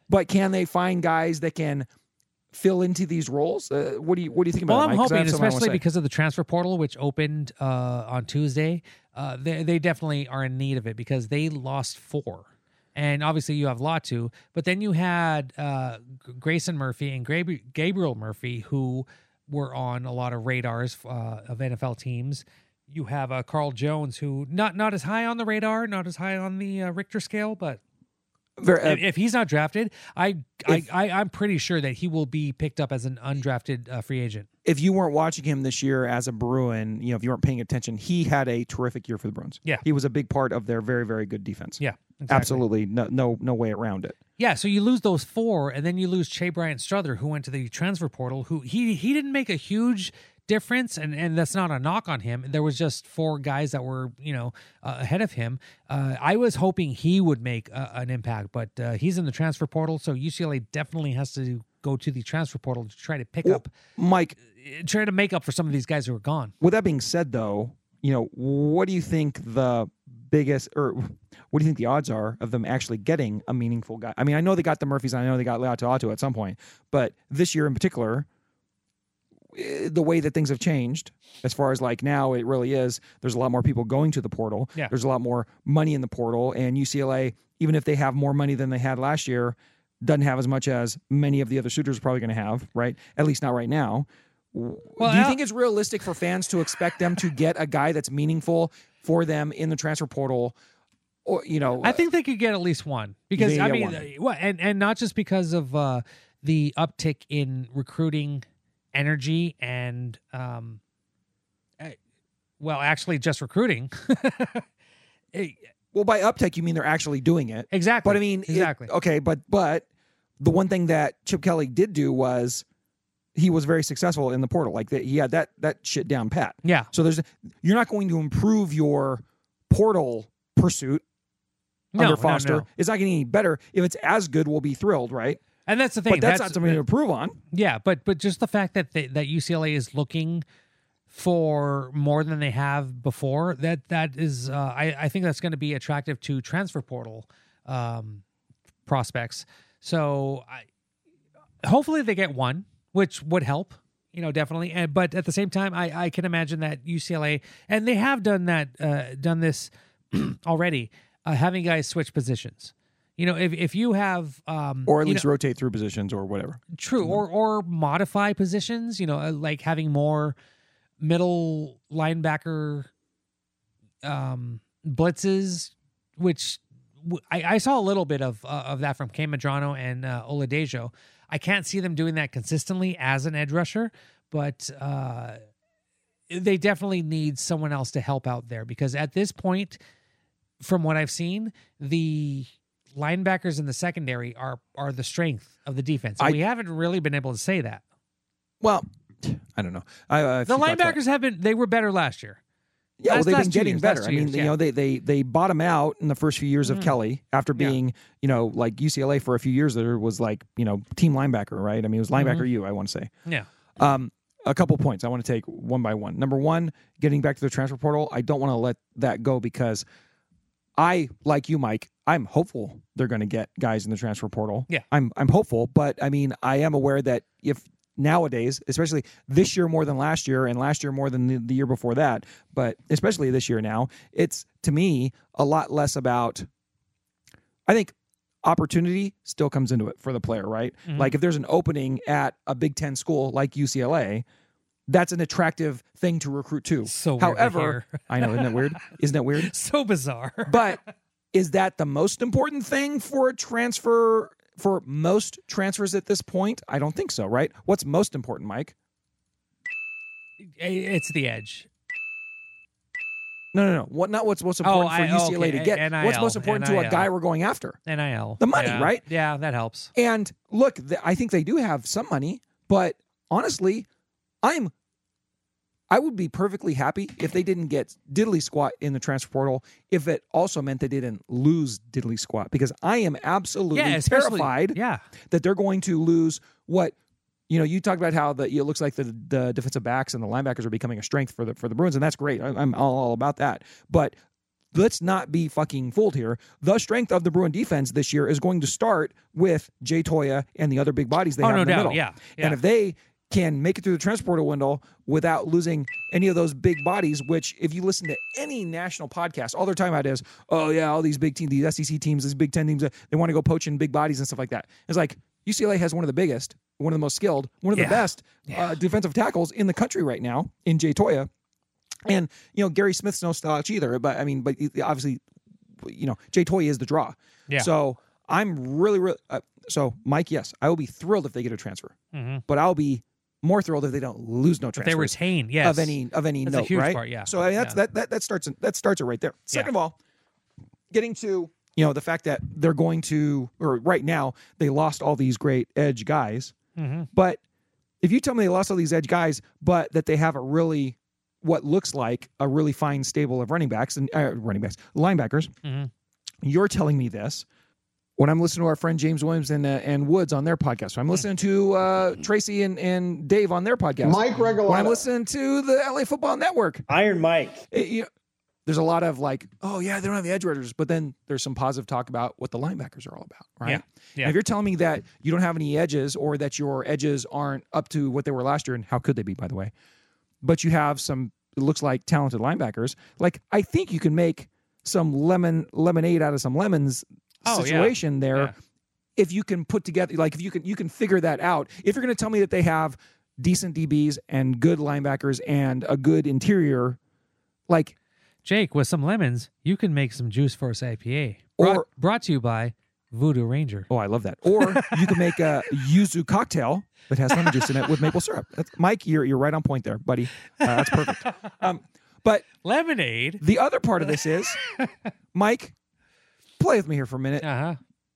But can they find guys that can fill into these roles? Uh, what do you What do you think about Well, that, I'm Mike? 'Cause I hoping, have something I wanna especially say. because of the transfer portal, which opened uh, on Tuesday, uh, they, they definitely are in need of it because they lost four. And obviously you have Latu, but then you had uh, Grayson Murphy and Gab- Gabriel Murphy, who were on a lot of radars uh, of N F L teams. You have uh, Carl Jones, who not not as high on the radar, not as high on the uh, Richter scale, but Very, uh, if, if he's not drafted, I, if, I I I'm pretty sure that he will be picked up as an undrafted uh, free agent. If you weren't watching him this year as a Bruin, you know, if you weren't paying attention, he had a terrific year for the Bruins. Yeah. He was a big part of their very, very good defense. Yeah, exactly. Absolutely. No, no, no way around it. Yeah, so you lose those four, and then you lose Che Bryant Struther, who went to the transfer portal, who he he didn't make a huge difference, and, and that's not a knock on him. There was just four guys that were, you know, uh, ahead of him. Uh, I was hoping he would make uh, an impact, but uh, he's in the transfer portal, so U C L A definitely has to go to the transfer portal to try to pick Well, up, Mike, try to make up for some of these guys who are gone. with that being said, though, you know, what do you think the biggest, or what do you think the odds are of them actually getting a meaningful guy? I mean, I know they got the Murphys, and I know they got Leato Atu at some point, but this year in particular, eh, the way that things have changed, as far as like now, it really is. There's a lot more people going to the portal. Yeah. There's a lot more money in the portal, and U C L A, even if they have more money than they had last year, doesn't have as much as many of the other suitors are probably going to have, right? At least not right now. Well, do you Al- think it's realistic for fans to expect them to get a guy that's meaningful for them in the transfer portal? Or, you know, I think they could get at least one because They I get mean, one. uh, well, and and not just because of uh, the uptick in recruiting energy and um, uh, well, actually just recruiting. Eh, well, by uptake you mean they're actually doing it, exactly. but I mean, it- exactly. okay, but but the one thing that Chip Kelly did do was he was very successful in the portal. Like that, he had that that shit down pat. Yeah. So there's you're not going to improve your portal pursuit No, under no, Foster. no. It's not getting any better. If it's as good, we'll be thrilled, right? And that's the thing. But that's, not something to improve on. Yeah, but but just the fact that they, that U C L A is looking for more than they have before, that that is, uh, I I think that's going to be attractive to transfer portal um, prospects. So I, hopefully they get one, which would help. You know, definitely. And, but at the same time, I, I can imagine that U C L A, and they have done that, uh, done this already, uh, having guys switch positions. You know, if if you have, um, Or at you least know, rotate through positions or whatever. true, or or modify positions. You know, uh, like having more middle linebacker um, blitzes, which w- I, I saw a little bit of uh, of that from Kay Madrano and uh, Oladejo. I can't see them doing that consistently as an edge rusher, but uh, they definitely need someone else to help out there because at this point, from what I've seen, the linebackers in the secondary are are the strength of the defense. And I- we haven't really been able to say that. Well, I don't know. I, uh, The linebackers have been they were better last year. Yeah, well, Last- they've last been two getting years, better. last I two mean, years, you yeah. know, they they they bottom out in the first few years of Mhm. Kelly after Yeah. being, you know, like U C L A for a few years. There was like, you know, team linebacker, right? I mean, it was linebacker Mhm. U, I want to say. Yeah. Um, a couple points I want to take one by one. Number one, getting back to the transfer portal, I don't want to let that go because I, like you, Mike, I'm hopeful they're going to get guys in the transfer portal. Yeah. I'm I'm hopeful, but I mean, I am aware that if nowadays, especially this year more than last year and last year more than the, the year before that, but especially this year now, it's to me a lot less about, I think opportunity still comes into it for the player, right? Mhm. Like if there's an opening at a Big Ten school like U C L A, that's an attractive thing to recruit to. So weird to However, hear. I know, isn't that weird? Isn't that weird? So bizarre. But is that the most important thing for a transfer, for most transfers at this point? I don't think so, right? What's most important, Mike? It's the edge. No, no, no. What? Not what's most Oh, important I- for U C L A okay, to get. N I L, What's most important to N a I L. guy we're going after? N I L. The money, Yeah. right? Yeah, that helps. And look, th- I think they do have some money, but honestly, I'm I would be perfectly happy if they didn't get diddly squat in the transfer portal if it also meant they didn't lose diddly squat, because I am absolutely Yeah, especially- terrified yeah. that they're going to lose what, you know, you talked about how the, it looks like the, the defensive backs and the linebackers are becoming a strength for the for the Bruins, and that's great. I, I'm all, all about that. But let's not be fucking fooled here. The strength of the Bruin defense this year is going to start with Jay Toya and the other big bodies they Oh, have no in the doubt. middle. Yeah. Yeah. And if they can make it through the transporter window without losing any of those big bodies, which if you listen to any national podcast, all they're talking about is, oh yeah, all these big teams, these S E C teams, these Big Ten teams, they want to go poaching big bodies and stuff like that. It's like U C L A has one of the biggest, one of the most skilled, one of Yeah. the best uh, defensive tackles in the country right now in Jay Toya. And, you know, Gary Smith's no slouch either, but I mean, but obviously, you know, Jay Toya is the draw. Yeah. So I'm really, really, uh, so Mike, yes, I will be thrilled if they get a transfer, Mm-hmm. but I'll be more thrilled if they don't lose no If transfers. they retain, yes. Of any, of any That's a note, huge right? part, yeah. So I mean, that's, Yeah. that, that, that starts, that starts it right there. Second Yeah. of all, getting to, you know, the fact that they're going to, or right now, they lost all these great edge guys, Mm-hmm. but if you tell me they lost all these edge guys, but that they have a really, what looks like a really fine stable of running backs and uh, running backs, linebackers, Mm-hmm. you're telling me this when I'm listening to our friend James Williams and uh, and Woods on their podcast. I'm listening to uh, Tracy and, and Dave on their podcast. Mike Regalado. When I'm listening to the L A Football Network. Iron Mike. It, you know, there's a lot of like, oh yeah, they don't have the edge rushers, but then there's some positive talk about what the linebackers are all about, right? Yeah. Yeah. And if you're telling me that you don't have any edges or that your edges aren't up to what they were last year, and how could they be, by the way, but you have some, it looks like talented linebackers, like I think you can make some lemon lemonade out of some lemons Oh, yeah. situation there. Yeah. If you can put together, like if you can, you can figure that out. If you're going to tell me that they have decent D Bs and good linebackers and a good interior, like Jake, with some lemons, you can make some Juice Force I P A. Or- Brought, brought to you by Voodoo Ranger. oh, I love that. Or you can make a yuzu cocktail that has lemon juice in it with maple syrup. That's, Mike, you're you're right on point there, buddy. Uh, that's perfect. Um, but Lemonade. the other part of this is, Mike, play with me here for a minute. Uh-huh.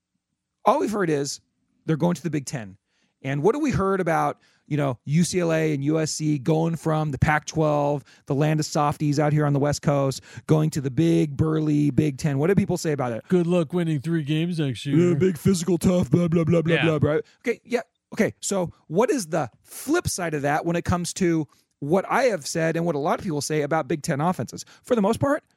All we've heard is they're going to the Big Ten. And what have we heard about, you know, U C L A and U S C going from the Pac twelve, the land of softies out here on the West Coast, going to the big, burly Big Ten? What do people say about it? Good luck winning three games next year. Yeah, big physical tough, blah, blah, blah, blah, Yeah. blah, right? Okay, yeah. Okay, so what is the flip side of that when it comes to what I have said and what a lot of people say about Big Ten offenses? For the most part,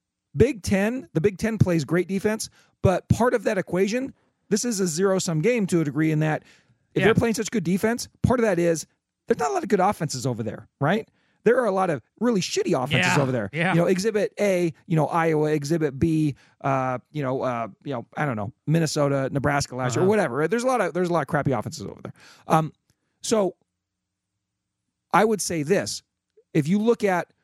Big Ten, the Big Ten plays great defense, but part of that equation, this is a zero-sum game to a degree in that if Yeah. they're playing such good defense, part of that is there's not a lot of good offenses over there, right? There are a lot of really shitty offenses Yeah, over there. yeah. You know, Exhibit A, you know, Iowa, Exhibit B, uh, you know, uh, you know, I don't know, Minnesota, Nebraska last year, Uh-huh. or whatever. There's a lot of there's a lot of crappy offenses over there. Um, so I would say this: if you look at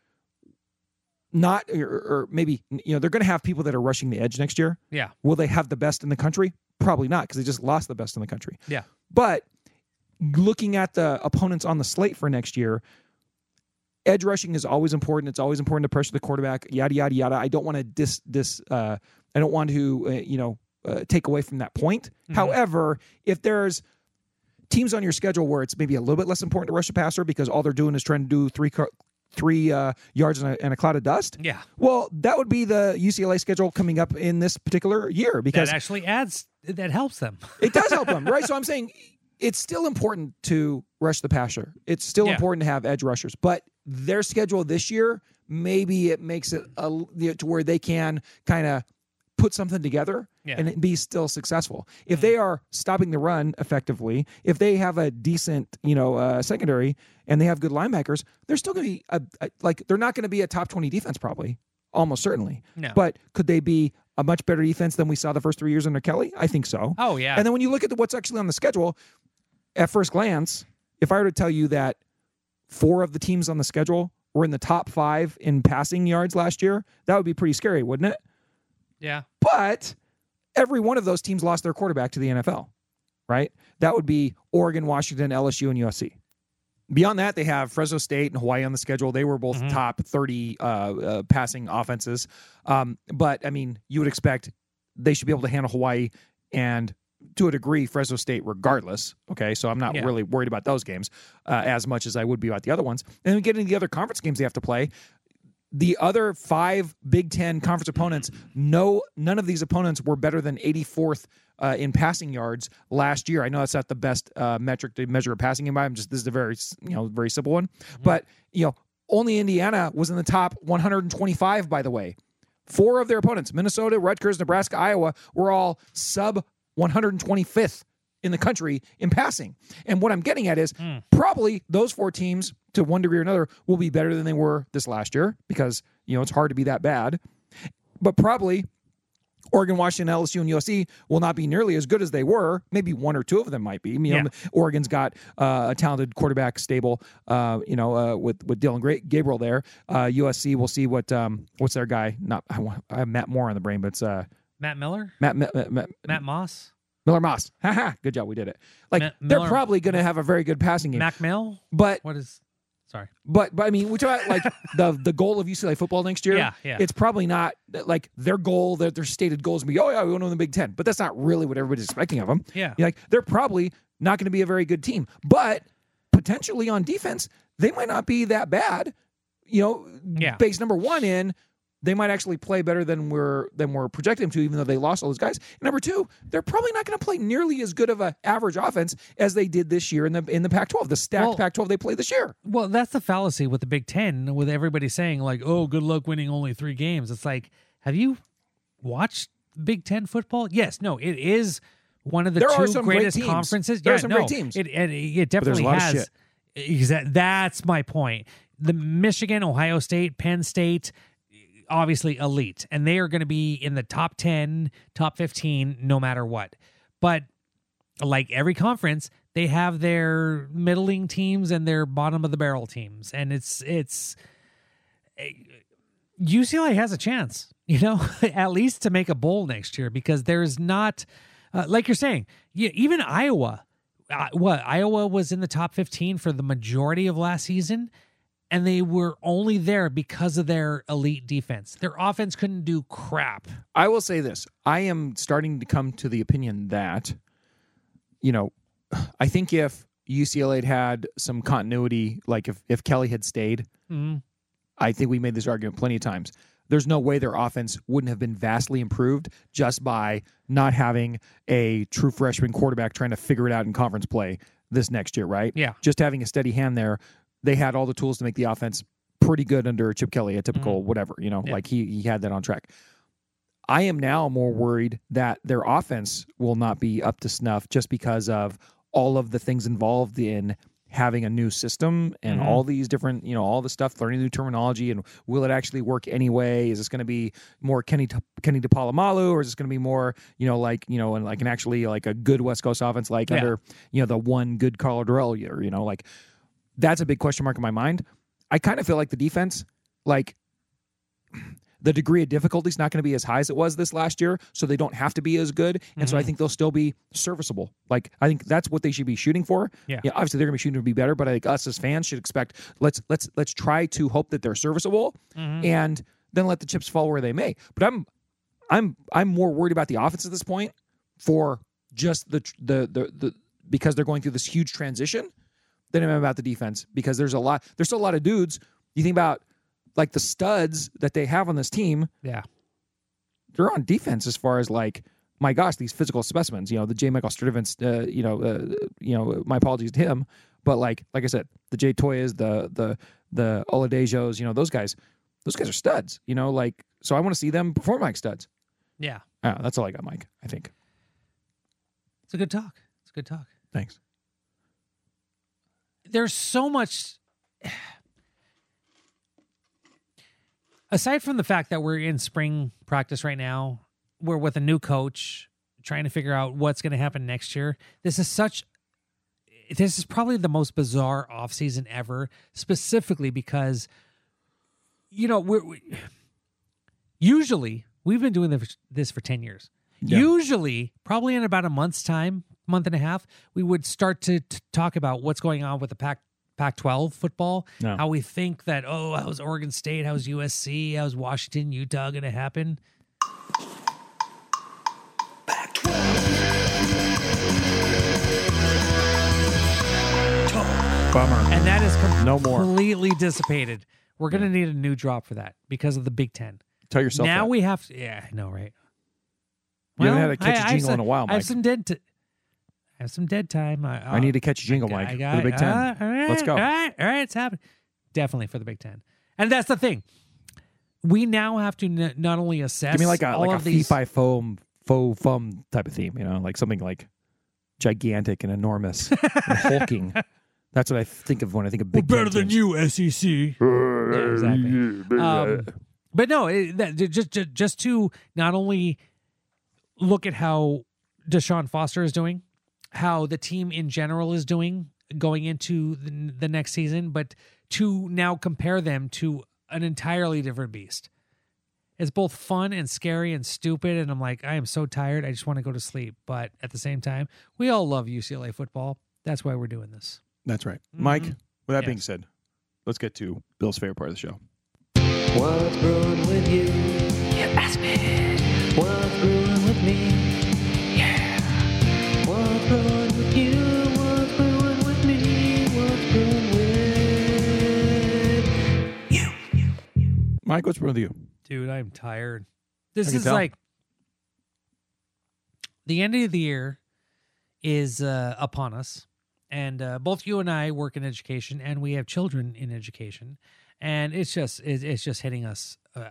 not or, or maybe you know they're going to have people that are rushing the edge next year. Yeah. Will they have the best in the country? Probably not, because they just lost the best in the country. Yeah. But looking at the opponents on the slate for next year, edge rushing is always important. It's always important to pressure the quarterback. Yada yada yada. I don't want to dis dis. Uh, I don't want to uh, you know uh, take away from that point. Mm-hmm. However, if there's teams on your schedule where it's maybe a little bit less important to rush a passer because all they're doing is trying to do three car- three uh, yards in a, in a cloud of dust. Yeah. Well, that would be the U C L A schedule coming up in this particular year because That actually adds, that helps them. it does help them, right? So I'm saying it's still important to rush the passer. It's still Yeah. important to have edge rushers, but their schedule this year, maybe it makes it a, you know, to where they can kind of put something together Yeah. and it be still successful. If they are stopping the run effectively, if they have a decent, you know, uh, secondary and they have good linebackers, they're still going to be a, a, like they're not going to be a top twenty defense probably, almost certainly. No. But could they be a much better defense than we saw the first three years under Kelly? I think so. Oh, yeah. And then when you look at the, what's actually on the schedule, at first glance, if I were to tell you that four of the teams on the schedule were in the top five in passing yards last year, that would be pretty scary, wouldn't it? Yeah. But every one of those teams lost their quarterback to the N F L, right? That would be Oregon, Washington, L S U, and U S C. Beyond that, they have Fresno State and Hawaii on the schedule. They were both Mhm. top thirty uh, uh, passing offenses. Um, but, I mean, you would expect they should be able to handle Hawaii and, to a degree, Fresno State regardless. Okay, so I'm not Yeah. really worried about those games uh, as much as I would be about the other ones. And then we get into the other conference games they have to play. The other five Big Ten conference opponents, no, none of these opponents were better than eighty-fourth uh, in passing yards last year. I know that's not the best uh, metric to measure a passing game by. I'm just this is a very you know very simple one, Mm-hmm. but you know only Indiana was in the top one hundred twenty-five. By the way, Four of their opponents, Minnesota, Rutgers, Nebraska, Iowa, were all sub one hundred twenty-fifth in the country in passing. And what I'm getting at is mm. probably those four teams, to one degree or another, will be better than they were this last year because, you know, it's hard to be that bad. But probably Oregon, Washington, L S U, and U S C will not be nearly as good as they were. Maybe one or two of them might be. You know, yeah. Oregon's got uh, a talented quarterback stable, uh, you know, uh, with with Dylan Gra- Gabriel there. Uh, U S C, we'll see what um, what's their guy? Not I, want, I have Matt Moore on the brain, but it's uh, Matt Miller, Matt Matt, Matt, Matt, Matt Moss, Miller Moss. Haha, good job, we did it. Like Ma- they're Miller, probably going to have a very good passing game. Mac Mill, but what is? Sorry, but but I mean, we're talking about like the the goal of U C L A football next year. Yeah, yeah. It's probably not like their goal, their their stated goal is to be, oh yeah, we want to win the Big Ten. But that's not really what everybody's expecting of them. Yeah, You're like they're probably not going to be a very good team, but potentially on defense, they might not be that bad. You know, yeah. base number one in. They might actually play better than we're than we're projecting them to, even though they lost all those guys. And number two, they're probably not going to play nearly as good of an average offense as they did this year in the in the Pac twelve, the stacked well, Pac twelve they played this year. Well, that's the fallacy with the Big Ten, with everybody saying like, "Oh, good luck winning only three games." It's like, have you watched Big Ten football? Yes, no, it is one of the there two greatest great conferences. There yeah, are some no, great teams. It, it, it definitely has. Exactly. That's my point. The Michigan, Ohio State, Penn State. Obviously elite, and they are going to be in the top ten, top fifteen, no matter what. But like every conference, they have their middling teams and their bottom of the barrel teams, and it's it's U C L A has a chance, you know, at least to make a bowl next year, because there's not, uh, like you're saying, yeah, even Iowa. Uh, what Iowa was in the top fifteen for the majority of last season. And they were only there because of their elite defense. Their offense couldn't do crap. I will say this. I am starting to come to the opinion that, you know, I think if U C L A had had some continuity, like if, if Kelly had stayed, mm-hmm. I think we made this argument plenty of times. There's no way their offense wouldn't have been vastly improved just by not having a true freshman quarterback trying to figure it out in conference play this next year, right? Yeah. Just having a steady hand there. They had all the tools to make the offense pretty good under Chip Kelly, a typical mm-hmm. whatever, you know, yeah. like he he had that on track. I am now more worried that their offense will not be up to snuff just because of all of the things involved in having a new system and mm-hmm. all these different, you know, all the stuff, learning new terminology, and will it actually work anyway? Is this going to be more Kenny Kenny DePalamalu, or is this going to be more, you know, like, you know, and like an actually like a good West Coast offense, like yeah. under, you know, the one good Carl Durrell year, you know, like. That's a big question mark in my mind. I kind of feel like the defense, like the degree of difficulty is not going to be as high as it was this last year, so they don't have to be as good. And mm-hmm. so I think they'll still be serviceable. Like I think that's what they should be shooting for. Yeah. yeah obviously they're going to be shooting to be better, but I think us as fans should expect let's let's let's try to hope that they're serviceable mm-hmm. and then let the chips fall where they may. But I'm I'm I'm more worried about the offense at this point for just the the the, the because they're going through this huge transition. Than I'm about the defense, because there's a lot, there's still a lot of dudes. You think about like the studs that they have on this team. Yeah. They're on defense as far as like, my gosh, these physical specimens, you know, the J. Michael Sturdivant, uh, you know, uh, you know, my apologies to him, but like, like I said, the Jay Toyas, the, the, the Oladejos, you know, those guys, those guys are studs, you know, like, so I want to see them perform like studs. Yeah. Oh, that's all I got, Mike, I think. It's a good talk. It's a good talk. Thanks. There's so much, aside from the fact that we're in spring practice right now, we're with a new coach trying to figure out what's going to happen next year. This is such, this is probably the most bizarre offseason ever, specifically because, you know, we're, we, usually we've been doing this for ten years. Yeah. Usually, probably in about a month's time, month and a half, we would start to, to talk about what's going on with the Pac Pac twelve football. No. How we think that, oh, how's Oregon State, how's U S C, how's Washington, Utah going to happen? Pac twelve. Bummer. And that is com- no more. completely dissipated. We're going to need a new drop for that because of the Big Ten. Tell yourself now that. we have to, yeah, I know, right? You well, haven't had a catchy I, jingle I in a while, Mike. I have some dead t- I have some dead time. I, I need a catchy jingle, Mike, I got, for the Big Ten. Uh, all right, Let's go. All right, all right, it's happening. Definitely for the Big Ten. And that's the thing. we now have to n- not only assess Give me like a all like a of these. fee fi foam faux fum type of theme, you know, like something like gigantic and enormous and hulking. That's what I think of when I think of big. We're better Ten than teams. you, S E C. Yeah, exactly. Um, but no, it, that, just, just just to not only look at how Deshaun Foster is doing, how the team in general is doing going into the, the next season, but to now compare them to an entirely different beast. It's both fun and scary and stupid, and I'm like, I am so tired. I just want to go to sleep. But at the same time, we all love U C L A football. That's why we're doing this. That's right. Mike, Mhm. with that Yes. being said, let's get to Bill's favorite part of the show. What's brewing with you? You ask me. What's brewing with me? Yeah. What's brewing with you? What's brewing with me? What's brewing with you? Mike, what's wrong with you? Dude, I'm tired. This I can is tell. like the end of the year is uh, upon us. And uh, both you and I work in education, and we have children in education. And it's just it's, it's just hitting us. Uh,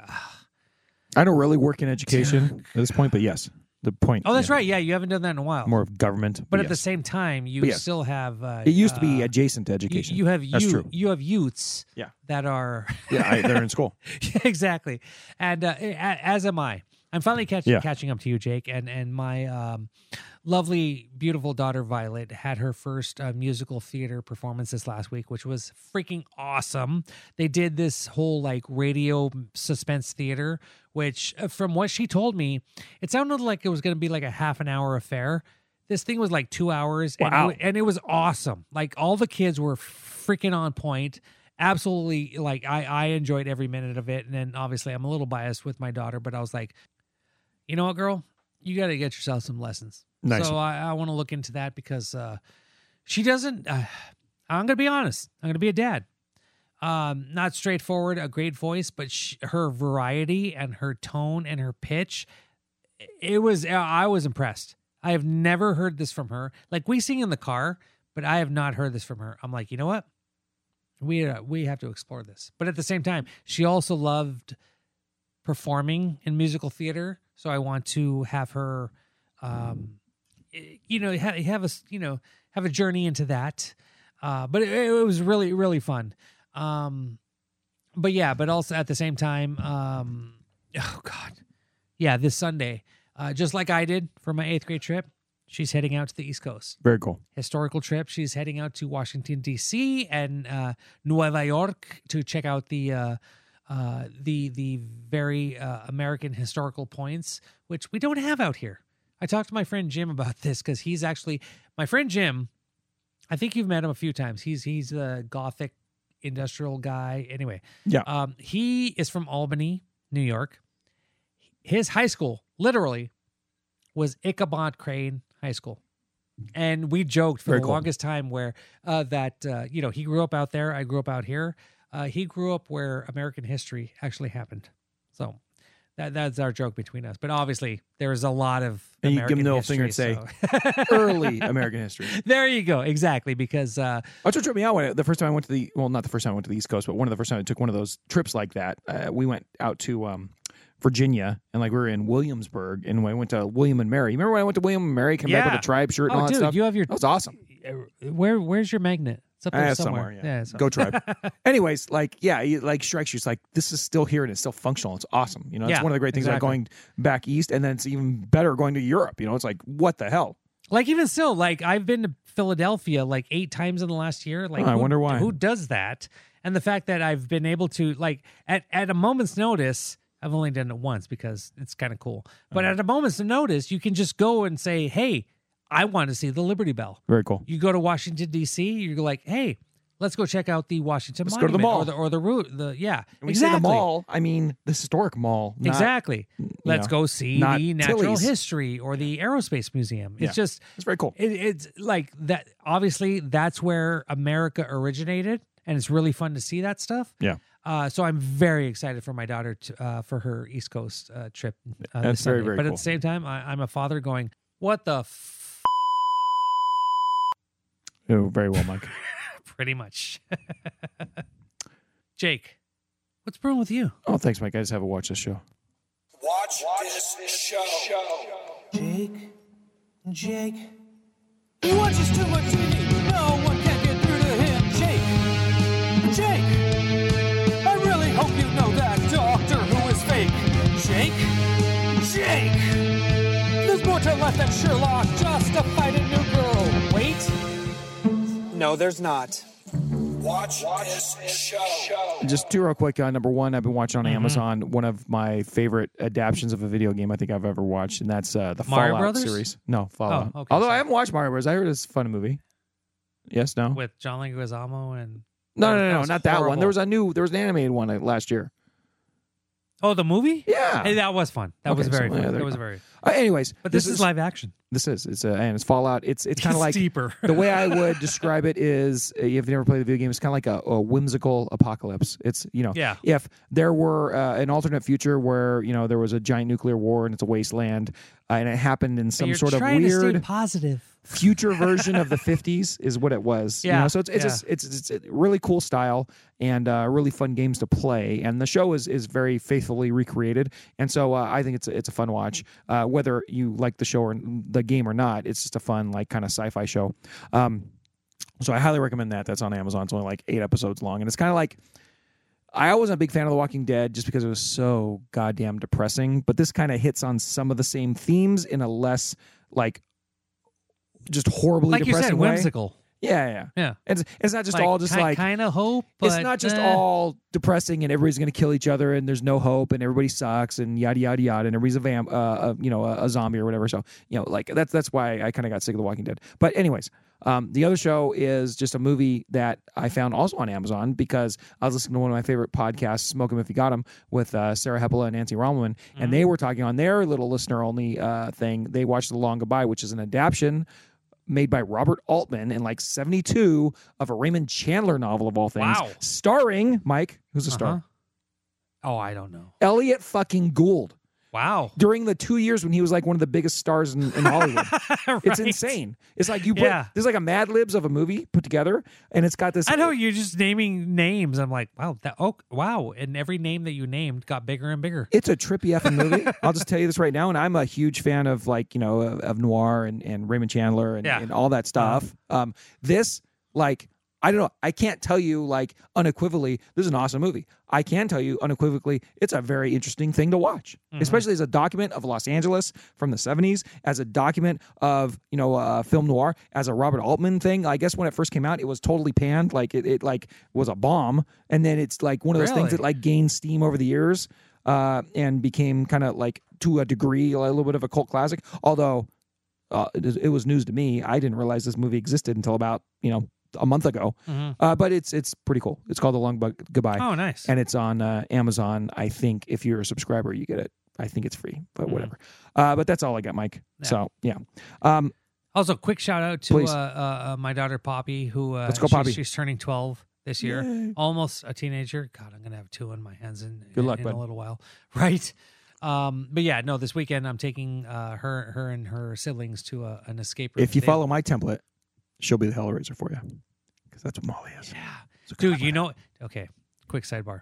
I don't really work in education at this point, but yes, the point. oh, that's yeah, right. Yeah, you haven't done that in a while. More of government, but at yes. the same time, you But yes. still have. Uh, It used to be uh, adjacent to you- education. You, have That's you, true. You have youths. Yeah. That are. Yeah, I, they're in school. Yeah, exactly. And uh, a- as am I. I'm finally catching Yeah. catching up to you, Jake. And and my um, lovely, beautiful daughter Violet had her first uh, musical theater performance this last week, which was freaking awesome. They did this whole like radio suspense theater, which uh, from what she told me, it sounded like it was going to be like a half an hour affair. This thing was like two hours, and, Wow. it, and it was awesome. Like all the kids were freaking on point. Absolutely, like I, I enjoyed every minute of it. And then obviously I'm a little biased with my daughter, but I was like, you know what, girl, you got to get yourself some lessons. Nice. So I, I want to look into that because uh, she doesn't. Uh, I'm gonna be honest. I'm gonna be a dad. Um, not straightforward, a great voice, but sh- her variety and her tone and her pitch, it was. I was impressed. I have never heard this from her. Like we sing in the car, but I have not heard this from her. I'm like, you know what? We uh, we have to explore this. But at the same time, she also loved performing in musical theater, so I want to have her, um, you know, have, have a you know have a journey into that. Uh, but it, it was really really fun. Um, but yeah, but also at the same time, um, oh God, yeah, this Sunday, uh, just like I did for my eighth grade trip, she's heading out to the East Coast. Very cool. Historical trip. She's heading out to Washington, D C and uh, Nueva York to check out the uh, uh, the the very uh, American historical points, which we don't have out here. I talked to my friend Jim about this because he's actually my friend Jim. I think you've met him a few times. He's he's a Gothic industrial guy. Anyway, Yeah. um, he is from Albany, New York. His high school, literally, was Ichabod Crane High School. And we joked for Very the cool. longest time where uh, that, uh, you know, he grew up out there. I grew up out here. Uh, he grew up where American history actually happened. So that that's our joke between us. But obviously, there is a lot of And you American give him the middle history, finger and say, so- early American history. There you go. Exactly. Because uh, That's what tripped me out when the first time I went to the well, not the first time I went to the East Coast, but one of the first time I took one of those trips like that. Uh, we went out to um, Virginia, and like we were in Williamsburg, and when I went to William and Mary. Remember when I went to William and Mary? Came back Yeah. with a tribe shirt and Oh, all that dude, stuff. you have your- that was awesome. where where's your magnet? It's up there Uh, somewhere. yeah. so- Go tribe. Anyways, like yeah, it, like strikes you. It's like this is still here and it's still functional. It's awesome. You know, it's Yeah, one of the great things about exactly. going back east, and then it's even better going to Europe. You know, it's like what the hell. Like even still, like I've been to Philadelphia like eight times in the last year. Like Oh, I who- wonder why. Who does that? And the fact that I've been able to like at at a moment's notice. I've only done it once because it's kind of cool. But Uh-huh. at a moment's notice, you can just go and say, "Hey, I want to see the Liberty Bell." Very cool. You go to Washington D C. You're like, "Hey, let's go check out the Washington Let's go to the Monument mall. or the or the route." The yeah, When you exactly. say the mall, I mean the historic mall. not, Exactly. you Let's know, go see not the natural Tilly's. history or the aerospace museum. It's Yeah. just It's very cool. It, it's like that. Obviously, that's where America originated, and it's really fun to see that stuff. Yeah. Uh, so I'm very excited for my daughter to, uh, for her East Coast uh, trip. Uh, That's this very, Sunday. very But at cool. the same time, I, I'm a father going, "What the f-? Oh, very well, Mike. Pretty much." Jake, What's brewing with you? Oh, thanks, Mike. I just haven't watched this show. Watch, Watch this, this show. show. Jake, Jake. He watches too much T V. No one can get through to him. Jake, Jake. I really hope you know that Doctor Who is fake. Jake, Jake. There's more to life than Sherlock. Just to fight a new girl. Wait. No, there's not. Watch, Watch this show. Just two real quick. Uh, number one, I've been watching on Mm-hmm. Amazon one of my favorite adaptions of a video game I think I've ever watched, and that's uh, the Mario Fallout Brothers? series. No, Fallout. Oh, okay, Although sorry. I haven't watched Mario Brothers. I heard it's a fun movie. Yes, no? With John Leguizamo and No, no, that no, no was not that one. horrible. There was a new, there was an animated one uh, last year. Oh, the movie? Yeah. Hey, that was fun. That Okay, was very so, fun. yeah, there that you was go. very. Uh, anyways, But this, is, live action. This is it's uh, and it's Fallout. It's it's kind of like deeper. the way I would describe it is uh, if you've never played the video game, it's kind of like a, a whimsical apocalypse. It's you know Yeah. if there were uh, an alternate future where you know there was a giant nuclear war and it's a wasteland uh, and it happened in some You're sort of trying to stay weird positive. future version of the fifties is what it was. You Yeah, know? So it's it's, yeah. just, it's it's a really cool style and uh, really fun games to play. And the show is is very faithfully recreated. And so uh, I think it's a, it's a fun watch. Uh, whether you like the show or the game or not, it's just a fun like kind of sci-fi show. Um, so I highly recommend that. That's on Amazon. It's only like eight episodes long, and it's kind of like. I wasn't a big fan of The Walking Dead just because it was so goddamn depressing. But this kind of hits on some of the same themes in a less like. Just horribly Like you depressing said, way. whimsical. Yeah, yeah, Yeah. It's it's not just all just ki- like kind of hope. But, it's not just eh. all depressing and everybody's going to kill each other and there's no hope and everybody sucks and yada yada yada and everybody's a vamp, uh, uh, you know, a, a zombie or whatever. So you know, like that's that's why I kind of got sick of The Walking Dead. But anyways, um, the other show is just a movie that I found also on Amazon because I was listening to one of my favorite podcasts, Smoke 'Em If You Got 'Em, with uh, Sarah Hepola and Nancy Rommelman, mm-hmm. and they were talking on their little listener only uh, thing. They watched The Long Goodbye, which is an adaptation made by Robert Altman in like seventy-two of a Raymond Chandler novel of all things, Wow. starring Mike, who's the star, Uh-huh. Oh, I don't know. Elliot fucking Gould. Wow. During the two years when he was like one of the biggest stars in, in Hollywood. It's Right. insane. It's like you put, Yeah. there's like a Mad Libs of a movie put together, and it's got this. I know you're just naming names. I'm like, wow, that oh wow, and every name that you named got bigger and bigger. It's a trippy effing movie. I'll just tell you this right now, and I'm a huge fan of like you know of, of noir and, and Raymond Chandler and, Yeah. and all that stuff. Um, this like I don't know. I can't tell you like unequivocally this is an awesome movie. I can tell you unequivocally it's a very interesting thing to watch, Mm-hmm. especially as a document of Los Angeles from the seventies, as a document of you know uh, film noir, as a Robert Altman thing. I guess when it first came out, it was totally panned, like it, it like was a bomb, and then it's like one of those things Really? that like gained steam over the years uh, and became kind of like to a degree a little bit of a cult classic. Although uh, it, it was news to me, I didn't realize this movie existed until about you know. a month ago, Mhm. uh, but it's it's pretty cool. It's called The Long Bu- Goodbye. Oh, nice. And it's on uh, Amazon. I think if you're a subscriber, you get it. I think it's free, but Mhm. whatever. Uh, but that's all I got, Mike. Yeah. So yeah. Um, Also, quick shout out to uh, Please. uh, uh, my daughter Poppy, who uh, Let's go, she- Poppy. she's turning twelve this year, Yay. almost a teenager. God, I'm gonna have two in my hands in, Good in, luck, in bud. a little while, right? Um, but yeah, no, this weekend I'm taking uh, her, her and her siblings to a, an escape room. if you They- follow my template, she'll be the Hellraiser for you, because that's what Molly is. Yeah. So Dude, you know, okay, quick sidebar.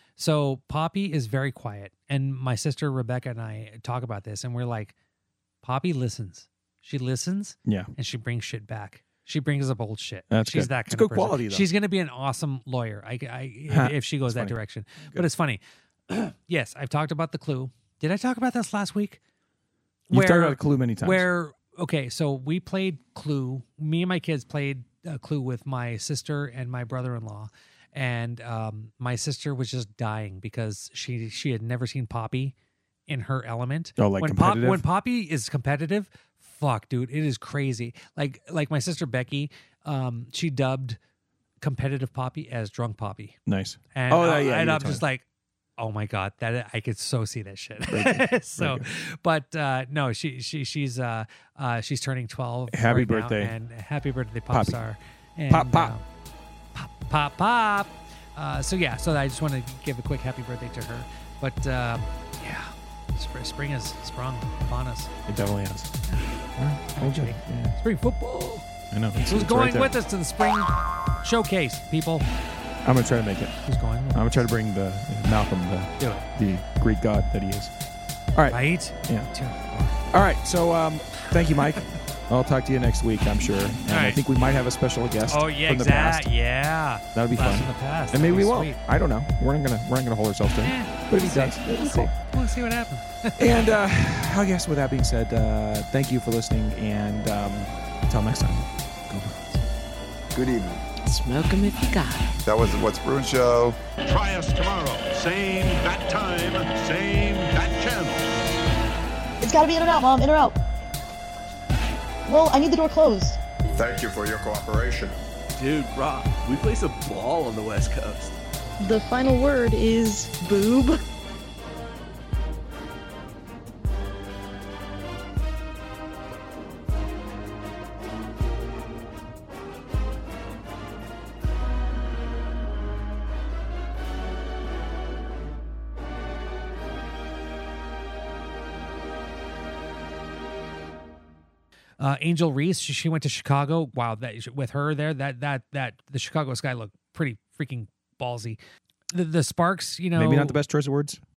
So Poppy is very quiet, and my sister Rebecca and I talk about this, and we're like, Poppy listens. She listens, Yeah. and she brings shit back. She brings up old shit. That's She's good. that It's kind good of person. quality, though. She's going to be an awesome lawyer. I, I Huh. if she goes It's that funny. direction. But it's funny. Yes, I've talked about The Clue. Did I talk about this last week? You've talked about Clue many times. Where okay, so we played Clue. Me and my kids played uh, Clue with my sister and my brother-in-law, and um, my sister was just dying because she she had never seen Poppy in her element. Oh, like when Pop, competitive? when Poppy is competitive, fuck, dude, it is crazy. Like like my sister Becky, um, she dubbed competitive Poppy as drunk Poppy. Nice. And, Oh, uh, yeah, yeah, and you I'm told just me. like, oh my god, that I could so see that shit. Very so, good. but uh, no, she she she's uh, uh, she's turning twelve. Happy right now, birthday. and happy birthday, pop Poppy. star. And, Pop, pop. uh, pop pop pop. Uh, so yeah, so I just want to give a quick happy birthday to her. But um, yeah, spring, spring has sprung upon us. It definitely is. Right, Jake? Yeah. Spring football. I know. It's- Who's it's going right there. with us to the spring showcase, people? I I'm gonna try to make it. Who's going? I'm gonna try to bring the Malcolm, Do the, it. the Greek god that he is. All right. Right? Yeah. All right. So, um, thank you, Mike. I'll talk to you next week, I'm sure. And I right. think we might have a special guest Oh yeah, from the exact. past. Yeah. That'll be Blast fun. from the past. And maybe we That'd be won't. sweet. I don't know. We're not gonna we're not gonna hold ourselves to him. Eh, But if he we'll does, see. we'll We'll see. see. We'll see what happens. And uh, I guess with that being said, uh, thank you for listening, and um, until next time. Good evening. Smoke 'em if you got 'em. That was the What's Brewing Show. Try us tomorrow. Same bat time, same bat channel. It's gotta be in or out, Mom. In or out. Well, I need the door closed. Thank you for your cooperation. Dude, Rob, we play some ball on the West Coast. The final word is boob. Uh, Angel Reese, she, she went to Chicago. Wow, that with her there, that that that the Chicago Sky looked pretty freaking ballsy. The the Sparks, you know, Maybe not the best choice of words.